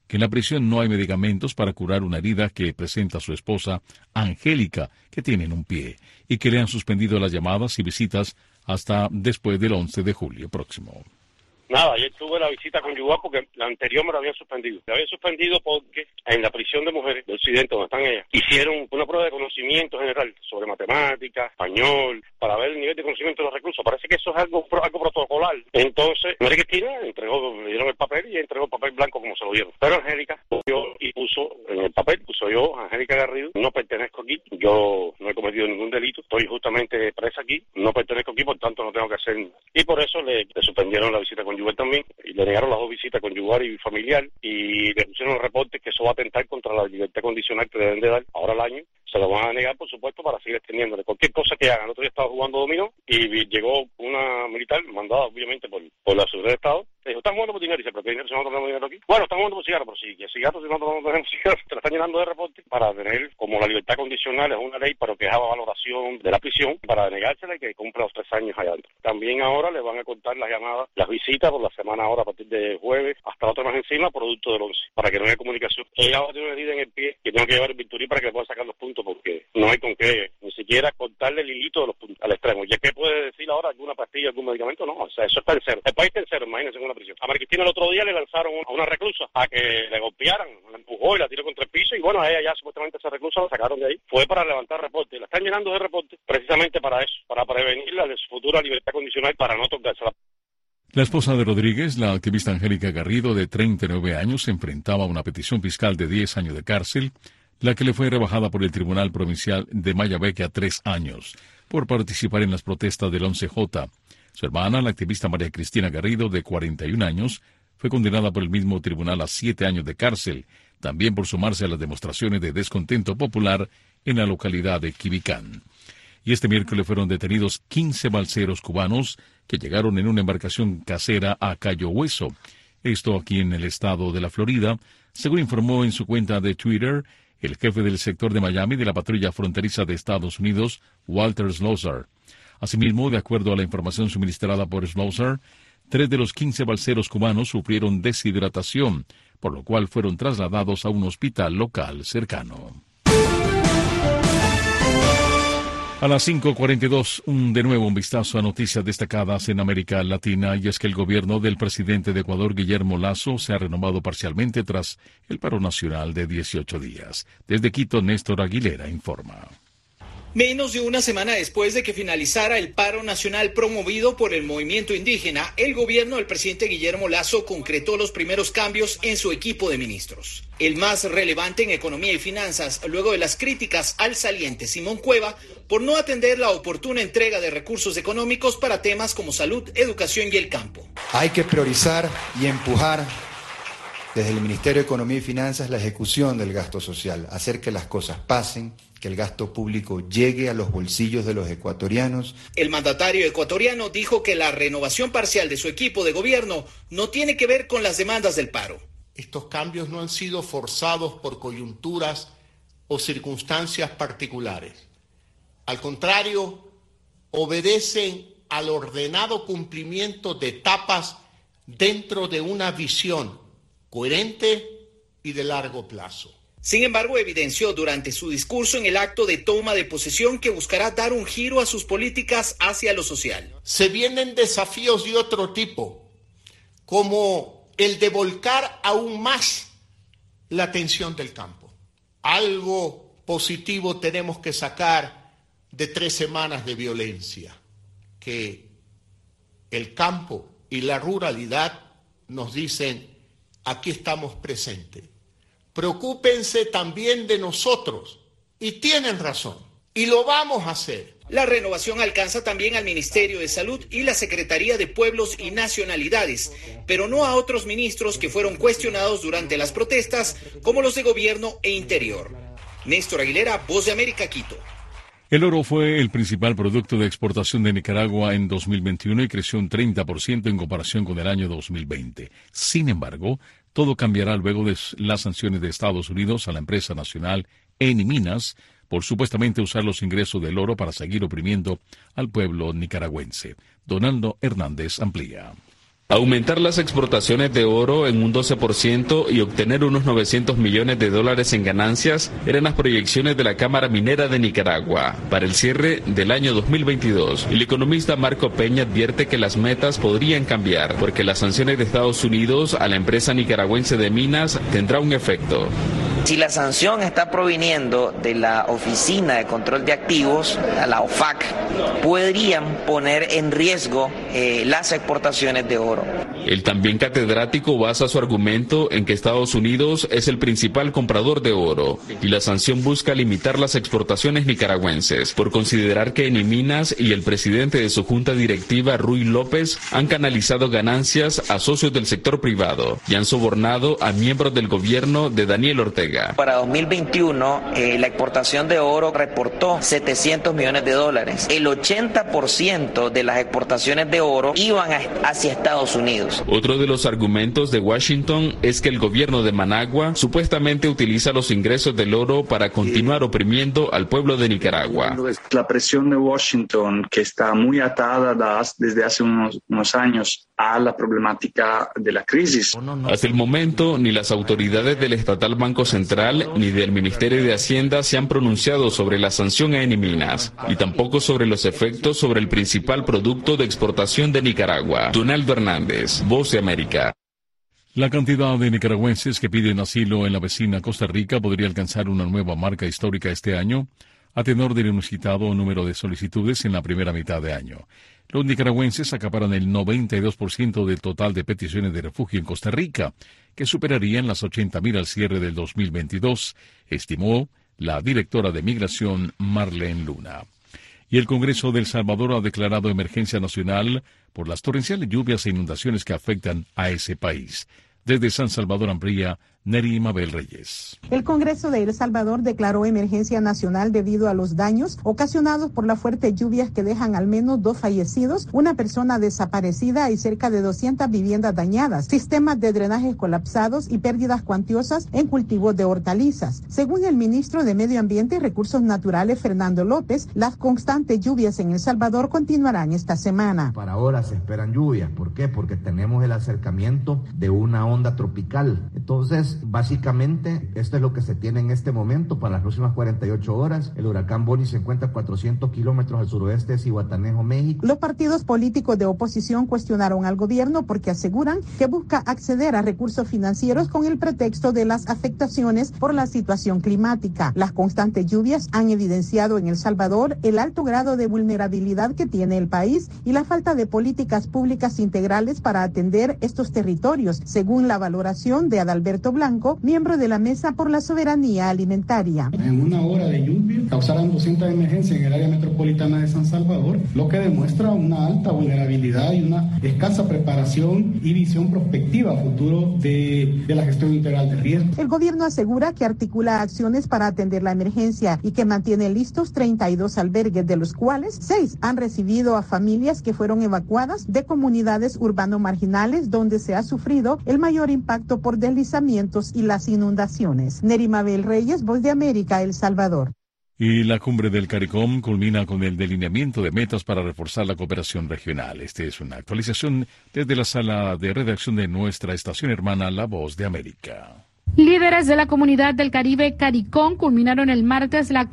que en la prisión no hay medicamentos para curar una herida que presenta su esposa, Angélica, que tiene en un pie, y que le han suspendido las llamadas y visitas hasta después del 11 de julio próximo. Nada, ayer tuve la visita conyugal porque la anterior me la habían suspendido. La habían suspendido porque en la prisión de mujeres del Occidente, donde están ellas, hicieron una prueba de conocimiento general sobre matemáticas, español, para ver el nivel de conocimiento de los reclusos. Parece que eso es algo protocolar. Entonces, María Cristina le dieron el papel y entregó el papel blanco como se lo dieron. Pero Angélica cogió y puso en el papel, puso yo, Angélica Garrido, no pertenezco aquí, yo no he cometido ningún delito, estoy justamente presa aquí, no pertenezco aquí, por tanto no tengo que hacer nada. Y por eso le suspendieron la visita conyugal también, y le negaron las dos visitas conyugal y familiar, y le pusieron reportes que eso va a atentar contra la libertad condicional que deben de dar ahora al año. Se lo van a negar, por supuesto, para seguir extendiéndole cualquier cosa que hagan. El otro día estaba jugando dominó y llegó una militar, mandada obviamente por la seguridad de Estado. Le dijo, ¿están jugando por dinero? Y dice, ¿pero qué dinero si nosotros tenemos dinero aquí? Bueno, están jugando por cigarros, pero sí, que cigarros si nosotros no tenemos cigarros. Te la están llenando de reportes para tener, como la libertad condicional es una ley, pero que es a valoración de la prisión, para negársela y que cumpla los 3 años allá adentro. También ahora le van a cortar las llamadas, las visitas por la semana ahora a partir de jueves hasta la otra más encima, producto del 11, para que no haya comunicación. Ella va a tener una herida en el pie que tengo que llevar el bisturí para que le pueda sacar los puntos, porque no hay con qué ni siquiera cortarle el hilito de los puntos al extremo. ¿Y qué puede decir ahora? ¿Alguna pastilla, algún medicamento? No, o sea, eso está en cero. El país está en cero, imagínense, en una prisión. A María Cristina el otro día le lanzaron a una reclusa a que le golpearan, la empujó y la tiró contra el piso, y bueno, a ella ya supuestamente esa reclusa la sacaron de ahí. Fue para levantar reportes. La están llenando de reportes precisamente para eso, para prevenirla de su futura libertad condicional, para no tocársela. La esposa de Rodríguez, la activista Angélica Garrido, de 39 años, se enfrentaba a una petición fiscal de 10 años de cárcel, la que le fue rebajada por el Tribunal Provincial de Mayabeque a 3 años, por participar en las protestas del 11J. Su hermana, la activista María Cristina Garrido, de 41 años, fue condenada por el mismo tribunal a 7 años de cárcel, también por sumarse a las demostraciones de descontento popular en la localidad de Quibicán. Y este miércoles fueron detenidos 15 balseros cubanos que llegaron en una embarcación casera a Cayo Hueso. Esto aquí en el estado de la Florida, según informó en su cuenta de Twitter el jefe del sector de Miami de la patrulla fronteriza de Estados Unidos, Walter Slosar. Asimismo, de acuerdo a la información suministrada por Slosar, 3 de los 15 balseros cubanos sufrieron deshidratación, por lo cual fueron trasladados a un hospital local cercano. A las 5:42, de nuevo un vistazo a noticias destacadas en América Latina, y es que el gobierno del presidente de Ecuador, Guillermo Lasso, se ha renovado parcialmente tras el paro nacional de 18 días. Desde Quito, Néstor Aguilera informa. Menos de una semana después de que finalizara el paro nacional promovido por el movimiento indígena, el gobierno del presidente Guillermo Lasso concretó los primeros cambios en su equipo de ministros. El más relevante en economía y finanzas, luego de las críticas al saliente Simón Cueva por no atender la oportuna entrega de recursos económicos para temas como salud, educación y el campo. Hay que priorizar y empujar desde el Ministerio de Economía y Finanzas la ejecución del gasto social, hacer que las cosas pasen, que el gasto público llegue a los bolsillos de los ecuatorianos. El mandatario ecuatoriano dijo que la renovación parcial de su equipo de gobierno no tiene que ver con las demandas del paro. Estos cambios no han sido forzados por coyunturas o circunstancias particulares. Al contrario, obedecen al ordenado cumplimiento de etapas dentro de una visión coherente y de largo plazo. Sin embargo, evidenció durante su discurso en el acto de toma de posesión que buscará dar un giro a sus políticas hacia lo social. Se vienen desafíos de otro tipo, como el de volcar aún más la atención del campo. Algo positivo tenemos que sacar de 3 semanas de violencia, que el campo y la ruralidad nos dicen, aquí estamos presentes. Preocúpense también de nosotros, y tienen razón, y lo vamos a hacer. La renovación alcanza también al Ministerio de Salud y la Secretaría de Pueblos y Nacionalidades, pero no a otros ministros que fueron cuestionados durante las protestas, como los de Gobierno e Interior. Néstor Aguilera, Voz de América, Quito. El oro fue el principal producto de exportación de Nicaragua en 2021 y creció un 30% en comparación con el año 2020. Sin embargo, todo cambiará luego de las sanciones de Estados Unidos a la empresa nacional Eni Minas por supuestamente usar los ingresos del oro para seguir oprimiendo al pueblo nicaragüense. Donaldo Hernández amplía. Aumentar las exportaciones de oro en un 12% y obtener unos $900 millones en ganancias eran las proyecciones de la Cámara Minera de Nicaragua para el cierre del año 2022. El economista Marco Peña advierte que las metas podrían cambiar porque las sanciones de Estados Unidos a la empresa nicaragüense de minas tendrá un efecto. Si la sanción está proviniendo de la Oficina de Control de Activos, la OFAC, podrían poner en riesgo las exportaciones de oro. El también catedrático basa su argumento en que Estados Unidos es el principal comprador de oro y la sanción busca limitar las exportaciones nicaragüenses por considerar que Eniminas y el presidente de su junta directiva, Ruy López, han canalizado ganancias a socios del sector privado y han sobornado a miembros del gobierno de Daniel Ortega. Para 2021, la exportación de oro reportó $700 millones. El 80% de las exportaciones de oro iban hacia Estados Unidos. Otro de los argumentos de Washington es que el gobierno de Managua supuestamente utiliza los ingresos del oro para continuar oprimiendo al pueblo de Nicaragua. La presión de Washington, que está muy atada desde hace unos años a la problemática de la crisis. Hasta el momento, ni las autoridades del estatal Banco Central ni del Ministerio de Hacienda se han pronunciado sobre la sanción a Eniminas y tampoco sobre los efectos sobre el principal producto de exportación de Nicaragua. Donaldo Hernández, Voz de América. La cantidad de nicaragüenses que piden asilo en la vecina Costa Rica podría alcanzar una nueva marca histórica este año, a tenor del inusitado número de solicitudes en la primera mitad de año. Los nicaragüenses acaparan el 92% del total de peticiones de refugio en Costa Rica, que superarían las 80,000 al cierre del 2022, estimó la directora de Migración, Marlene Luna. Y el Congreso de El Salvador ha declarado emergencia nacional por las torrenciales lluvias e inundaciones que afectan a ese país. Desde San Salvador amplía Neri Mabel Reyes. El Congreso de El Salvador declaró emergencia nacional debido a los daños ocasionados por las fuertes lluvias que dejan al menos 2 fallecidos, una persona desaparecida y cerca de 200 viviendas dañadas, sistemas de drenajes colapsados y pérdidas cuantiosas en cultivos de hortalizas. Según el ministro de Medio Ambiente y Recursos Naturales, Fernando López, las constantes lluvias en El Salvador continuarán esta semana. Para ahora se esperan lluvias. ¿Por qué? Porque tenemos el acercamiento de una onda tropical. Entonces, básicamente, esto es lo que se tiene en este momento para las próximas 48 horas. El huracán Bonnie se encuentra a 400 kilómetros al suroeste de Zihuatanejo, México. Los partidos políticos de oposición cuestionaron al gobierno porque aseguran que busca acceder a recursos financieros con el pretexto de las afectaciones por la situación climática. Las constantes lluvias han evidenciado en El Salvador el alto grado de vulnerabilidad que tiene el país y la falta de políticas públicas integrales para atender estos territorios, según la valoración de Adalberto Blanco, miembro de la Mesa por la Soberanía Alimentaria. En una hora de lluvia causaron 200 emergencias en el área metropolitana de San Salvador, lo que demuestra una alta vulnerabilidad y una escasa preparación y visión prospectiva a futuro de la gestión integral de riesgo. El gobierno asegura que articula acciones para atender la emergencia y que mantiene listos 32 albergues, de los cuales 6 han recibido a familias que fueron evacuadas de comunidades urbano-marginales donde se ha sufrido el mayor impacto por deslizamientos y las inundaciones. Neri Mabel Reyes, Voz de América, El Salvador. Y la cumbre del CARICOM culmina con el delineamiento de metas para reforzar la cooperación regional. Esta es una actualización desde la sala de redacción de nuestra estación hermana, La Voz de América. Líderes de la Comunidad del Caribe CARICOM culminaron el martes la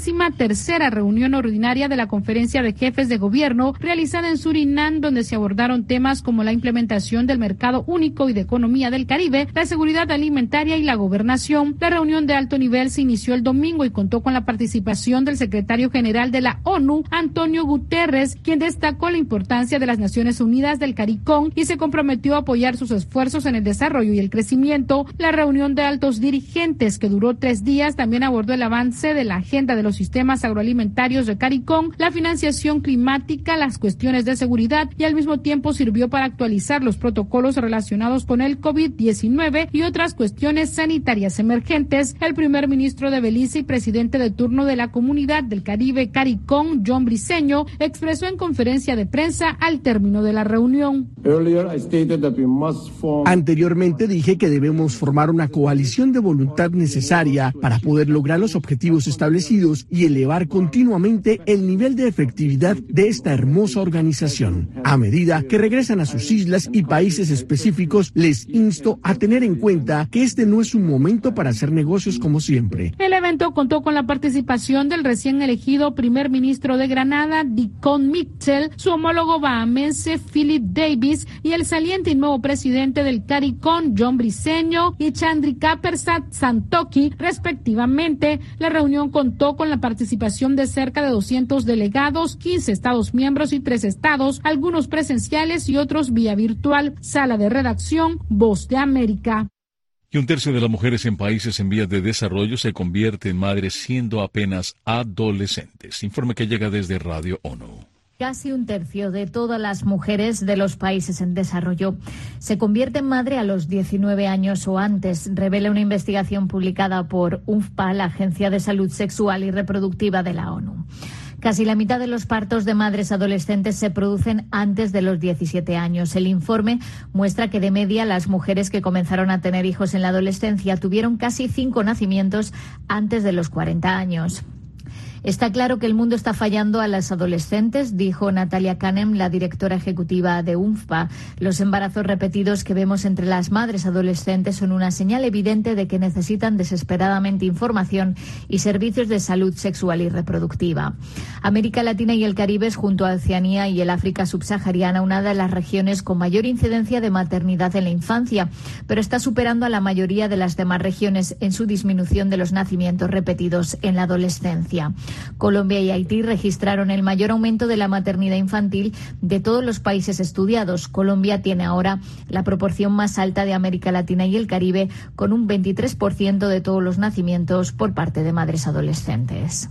43ª reunión ordinaria de la Conferencia de Jefes de Gobierno realizada en Surinam, donde se abordaron temas como la implementación del mercado único y de economía del Caribe, la seguridad alimentaria y la gobernación. La reunión de alto nivel se inició el domingo y contó con la participación del secretario general de la ONU, Antonio Guterres, quien destacó la importancia de las Naciones Unidas del CARICOM y se comprometió a apoyar sus esfuerzos en el desarrollo y el crecimiento. La reunión de altos dirigentes, que duró 3 días, también abordó el avance de la agenda de los sistemas agroalimentarios de CARICOM, la financiación climática, las cuestiones de seguridad y al mismo tiempo sirvió para actualizar los protocolos relacionados con el COVID-19 y otras cuestiones sanitarias emergentes. El primer ministro de Belice y presidente de turno de la Comunidad del Caribe CARICOM, John Briceño, expresó en conferencia de prensa al término de la reunión. Anteriormente dije que debemos formar una coalición de voluntad necesaria para poder lograr los objetivos establecidos y elevar continuamente el nivel de efectividad de esta hermosa organización. A medida que regresan a sus islas y países específicos, les insto a tener en cuenta que este no es un momento para hacer negocios como siempre. El evento contó con la participación del recién elegido primer ministro de Granada, Dickon Mitchell, su homólogo bahamense Philip Davis y el saliente y nuevo presidente del CARICOM, John Briceño y Chandrika Persad Santokhi, respectivamente. La reunión contó con la participación de cerca de 200 delegados, 15 estados miembros y 3 estados, algunos presenciales y otros vía virtual. Sala de redacción, Voz de América. Y 1/3 de las mujeres en países en vías de desarrollo se convierte en madres siendo apenas adolescentes. Informe que llega desde Radio ONU. Casi 1/3 de todas las mujeres de los países en desarrollo se convierte en madre a los 19 años o antes, revela una investigación publicada por UNFPA, la Agencia de Salud Sexual y Reproductiva de la ONU. Casi la mitad de los partos de madres adolescentes se producen antes de los 17 años. El informe muestra que de media las mujeres que comenzaron a tener hijos en la adolescencia tuvieron casi 5 nacimientos antes de los 40 años. Está claro que el mundo está fallando a las adolescentes, dijo Natalia Kanem, la directora ejecutiva de UNFPA. Los embarazos repetidos que vemos entre las madres adolescentes son una señal evidente de que necesitan desesperadamente información y servicios de salud sexual y reproductiva. América Latina y el Caribe es, junto a Oceanía y el África subsahariana, una de las regiones con mayor incidencia de maternidad en la infancia, pero está superando a la mayoría de las demás regiones en su disminución de los nacimientos repetidos en la adolescencia. Colombia y Haití registraron el mayor aumento de la maternidad infantil de todos los países estudiados. Colombia tiene ahora la proporción más alta de América Latina y el Caribe, con un 23% de todos los nacimientos por parte de madres adolescentes.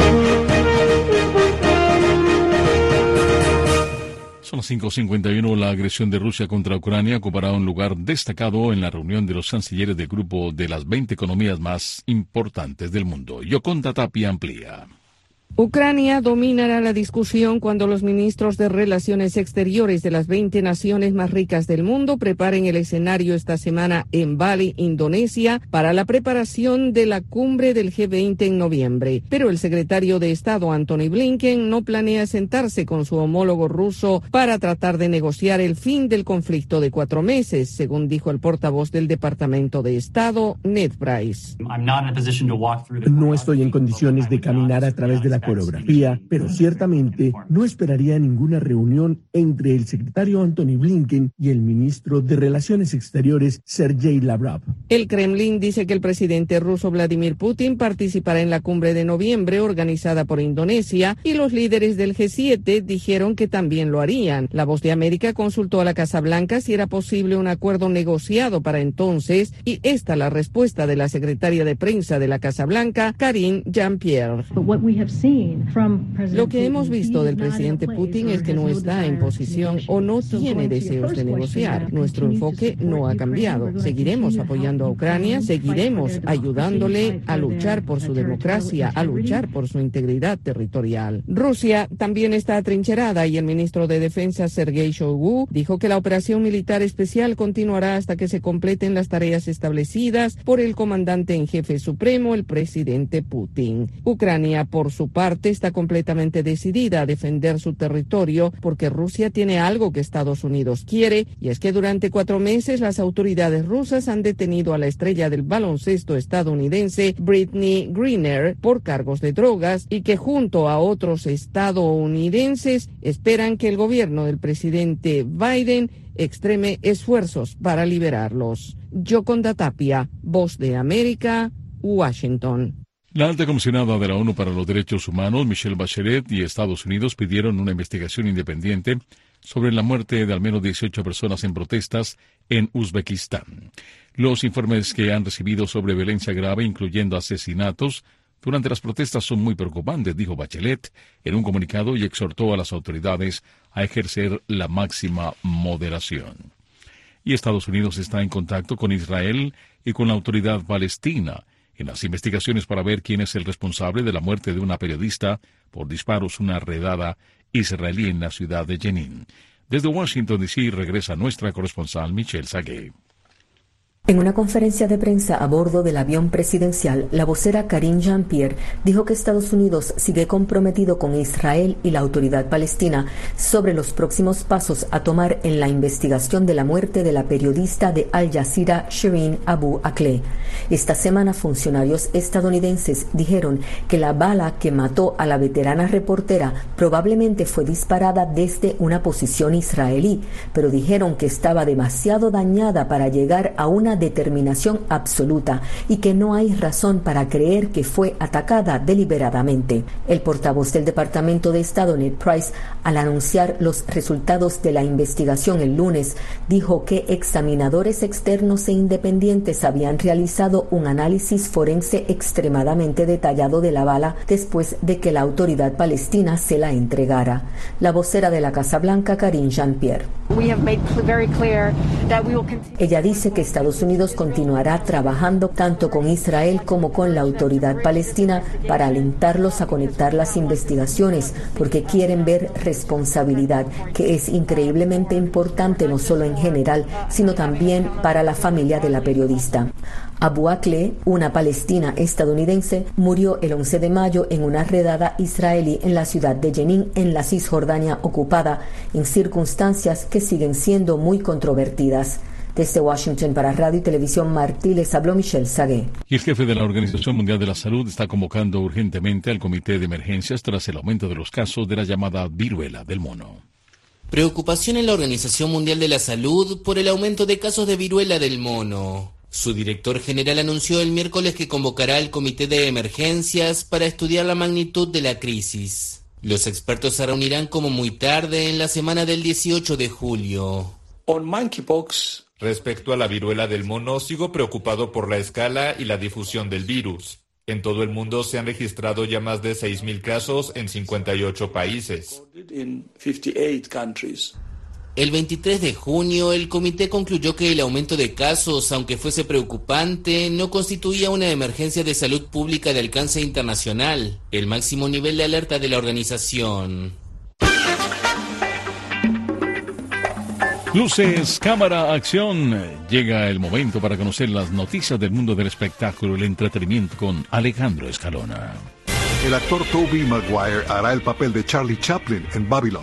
Son las 5:51. La agresión de Rusia contra Ucrania ocupará un lugar destacado en la reunión de los cancilleres del grupo de las 20 economías más importantes del mundo. Yoconda Tapia amplía. Ucrania dominará la discusión cuando los ministros de Relaciones Exteriores de las 20 naciones más ricas del mundo preparen el escenario esta semana en Bali, Indonesia, para la preparación de la cumbre del G20 en noviembre. Pero el secretario de Estado, Antony Blinken, no planea sentarse con su homólogo ruso para tratar de negociar el fin del conflicto de 4 meses, según dijo el portavoz del Departamento de Estado, Ned Price. No estoy en condiciones de caminar a través de la coreografía, pero ciertamente no esperaría ninguna reunión entre el secretario Antony Blinken y el ministro de Relaciones Exteriores, Sergei Lavrov. El Kremlin dice que el presidente ruso Vladimir Putin participará en la cumbre de noviembre organizada por Indonesia y los líderes del G7 dijeron que también lo harían. La Voz de América consultó a la Casa Blanca si era posible un acuerdo negociado para entonces y esta la respuesta de la secretaria de prensa de la Casa Blanca, Karine Jean-Pierre. Lo que hemos visto del presidente Putin es que no está en posición o no tiene deseos de negociar. Nuestro enfoque no ha cambiado. Seguiremos apoyando a Ucrania, seguiremos ayudándole a luchar por su democracia, a luchar por su integridad territorial. Rusia también está atrincherada y el ministro de Defensa, Sergei Shoigu, dijo que la operación militar especial continuará hasta que se completen las tareas establecidas por el comandante en jefe supremo, el presidente Putin. Ucrania, por su parte, está completamente decidida a defender su territorio porque Rusia tiene algo que Estados Unidos quiere, y es que durante 4 meses las autoridades rusas han detenido a la estrella del baloncesto estadounidense Brittney Griner por cargos de drogas y que junto a otros estadounidenses esperan que el gobierno del presidente Biden extreme esfuerzos para liberarlos. Yoconda Tapia, Voz de América, Washington. La alta comisionada de la ONU para los Derechos Humanos, Michelle Bachelet, y Estados Unidos pidieron una investigación independiente sobre la muerte de al menos 18 personas en protestas en Uzbekistán. Los informes que han recibido sobre violencia grave, incluyendo asesinatos, durante las protestas son muy preocupantes, dijo Bachelet en un comunicado, y exhortó a las autoridades a ejercer la máxima moderación. Y Estados Unidos está en contacto con Israel y con la autoridad palestina en las investigaciones para ver quién es el responsable de la muerte de una periodista por disparos, una redada israelí en la ciudad de Jenin. Desde Washington, D.C., regresa nuestra corresponsal Michelle Sagué. En una conferencia de prensa a bordo del avión presidencial, la vocera Karine Jean-Pierre dijo que Estados Unidos sigue comprometido con Israel y la Autoridad Palestina sobre los próximos pasos a tomar en la investigación de la muerte de la periodista de Al Jazeera Shireen Abu Akleh. Esta semana, funcionarios estadounidenses dijeron que la bala que mató a la veterana reportera probablemente fue disparada desde una posición israelí, pero dijeron que estaba demasiado dañada para llegar a una determinación absoluta y que no hay razón para creer que fue atacada deliberadamente. El portavoz del Departamento de Estado, Ned Price, al anunciar los resultados de la investigación el lunes, dijo que examinadores externos e independientes habían realizado un análisis forense extremadamente detallado de la bala después de que la autoridad palestina se la entregara. La vocera de la Casa Blanca, Karine Jean-Pierre. Ella dice que Estados Unidos continuará trabajando tanto con Israel como con la autoridad palestina para alentarlos a conectar las investigaciones, porque quieren ver responsabilidad, que es increíblemente importante no solo en general, sino también para la familia de la periodista. Abu Akleh, una palestina estadounidense, murió el 11 de mayo en una redada israelí en la ciudad de Jenin, en la Cisjordania ocupada, en circunstancias que siguen siendo muy controvertidas. Desde Washington para Radio y Televisión Martí les habló Michelle Sagué. Y el jefe de la Organización Mundial de la Salud está convocando urgentemente al Comité de Emergencias tras el aumento de los casos de la llamada viruela del mono. Preocupación en la Organización Mundial de la Salud por el aumento de casos de viruela del mono. Su director general anunció el miércoles que convocará al Comité de Emergencias para estudiar la magnitud de la crisis. Los expertos se reunirán como muy tarde en la semana del 18 de julio. Respecto a la viruela del mono, sigo preocupado por la escala y la difusión del virus. En todo el mundo se han registrado ya más de 6.000 casos en 58 países. El 23 de junio, el comité concluyó que el aumento de casos, aunque fuese preocupante, no constituía una emergencia de salud pública de alcance internacional, el máximo nivel de alerta de la organización. Luces, cámara, acción. Llega el momento para conocer las noticias del mundo del espectáculo y el entretenimiento con Alejandro Escalona. El actor Tobey Maguire hará el papel de Charlie Chaplin en Babylon.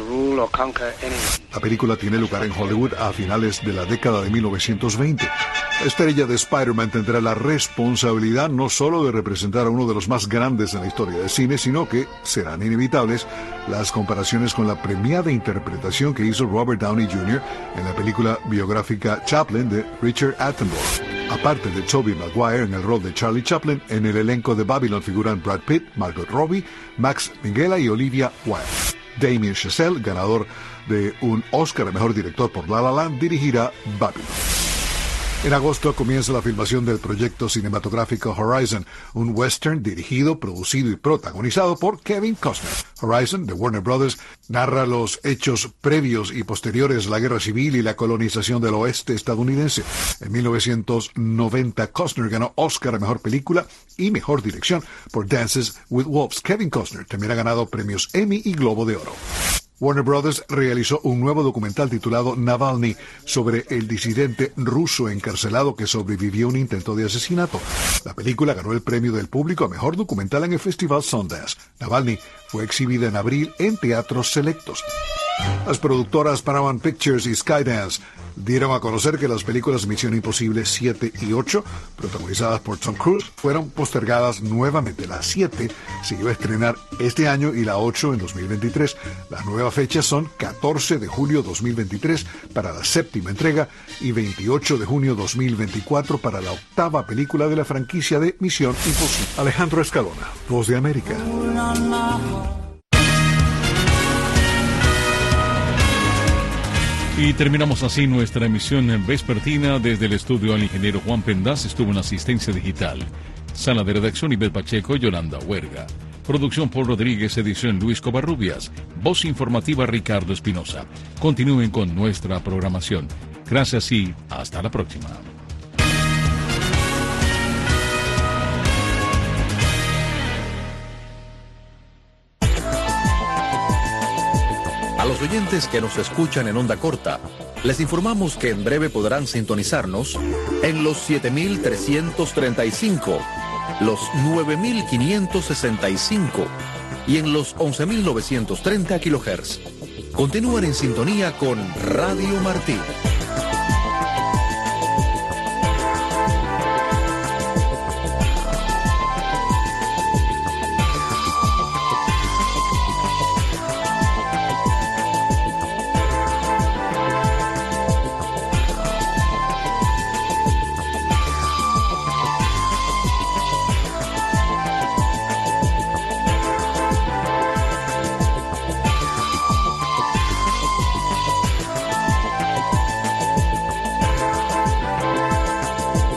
La película tiene lugar en Hollywood a finales de la década de 1920. La estrella de Spider-Man tendrá la responsabilidad no solo de representar a uno de los más grandes en la historia del cine, sino que serán inevitables las comparaciones con la premiada interpretación que hizo Robert Downey Jr. en la película biográfica Chaplin de Richard Attenborough. Aparte de Tobey Maguire en el rol de Charlie Chaplin, en el elenco de Babylon figuran Brad Pitt, Margot Robbie, Max Minghella y Olivia Wilde. Damien Chazelle, ganador de un Oscar a Mejor Director por La La Land, dirigirá Babylon. En agosto comienza la filmación del proyecto cinematográfico Horizon, un western dirigido, producido y protagonizado por Kevin Costner. Horizon, de Warner Brothers, narra los hechos previos y posteriores a la Guerra Civil y la colonización del oeste estadounidense. En 1990, Costner ganó Oscar a Mejor Película y Mejor Dirección por Dances with Wolves. Kevin Costner también ha ganado premios Emmy y Globo de Oro. Warner Brothers realizó un nuevo documental titulado Navalny sobre el disidente ruso encarcelado que sobrevivió a un intento de asesinato. La película ganó el premio del público a Mejor Documental en el Festival Sundance. Navalny fue exhibida en abril en teatros selectos. Las productoras Paramount Pictures y Skydance dieron a conocer que las películas Misión Imposible 7 y 8, protagonizadas por Tom Cruise, fueron postergadas nuevamente. La 7 se iba a estrenar este año y la 8 en 2023. Las nuevas fechas son 14 de julio 2023 para la séptima entrega y 28 de junio 2024 para la octava película de la franquicia de Misión Imposible. Alejandro Escalona, Voz de América. Y terminamos así nuestra emisión vespertina. Desde el estudio, el ingeniero Juan Pendaz estuvo en asistencia digital. Sala de redacción, Ivette Pacheco, Yolanda Huerga. Producción, Paul Rodríguez. Edición, Luis Covarrubias. Voz informativa, Ricardo Espinosa. Continúen con nuestra programación. Gracias y hasta la próxima. A los los oyentes que nos escuchan en onda corta, les informamos que en breve podrán sintonizarnos en los 7.335, los 9.565 y en los 11.930 kHz. Continúen en sintonía con Radio Martí.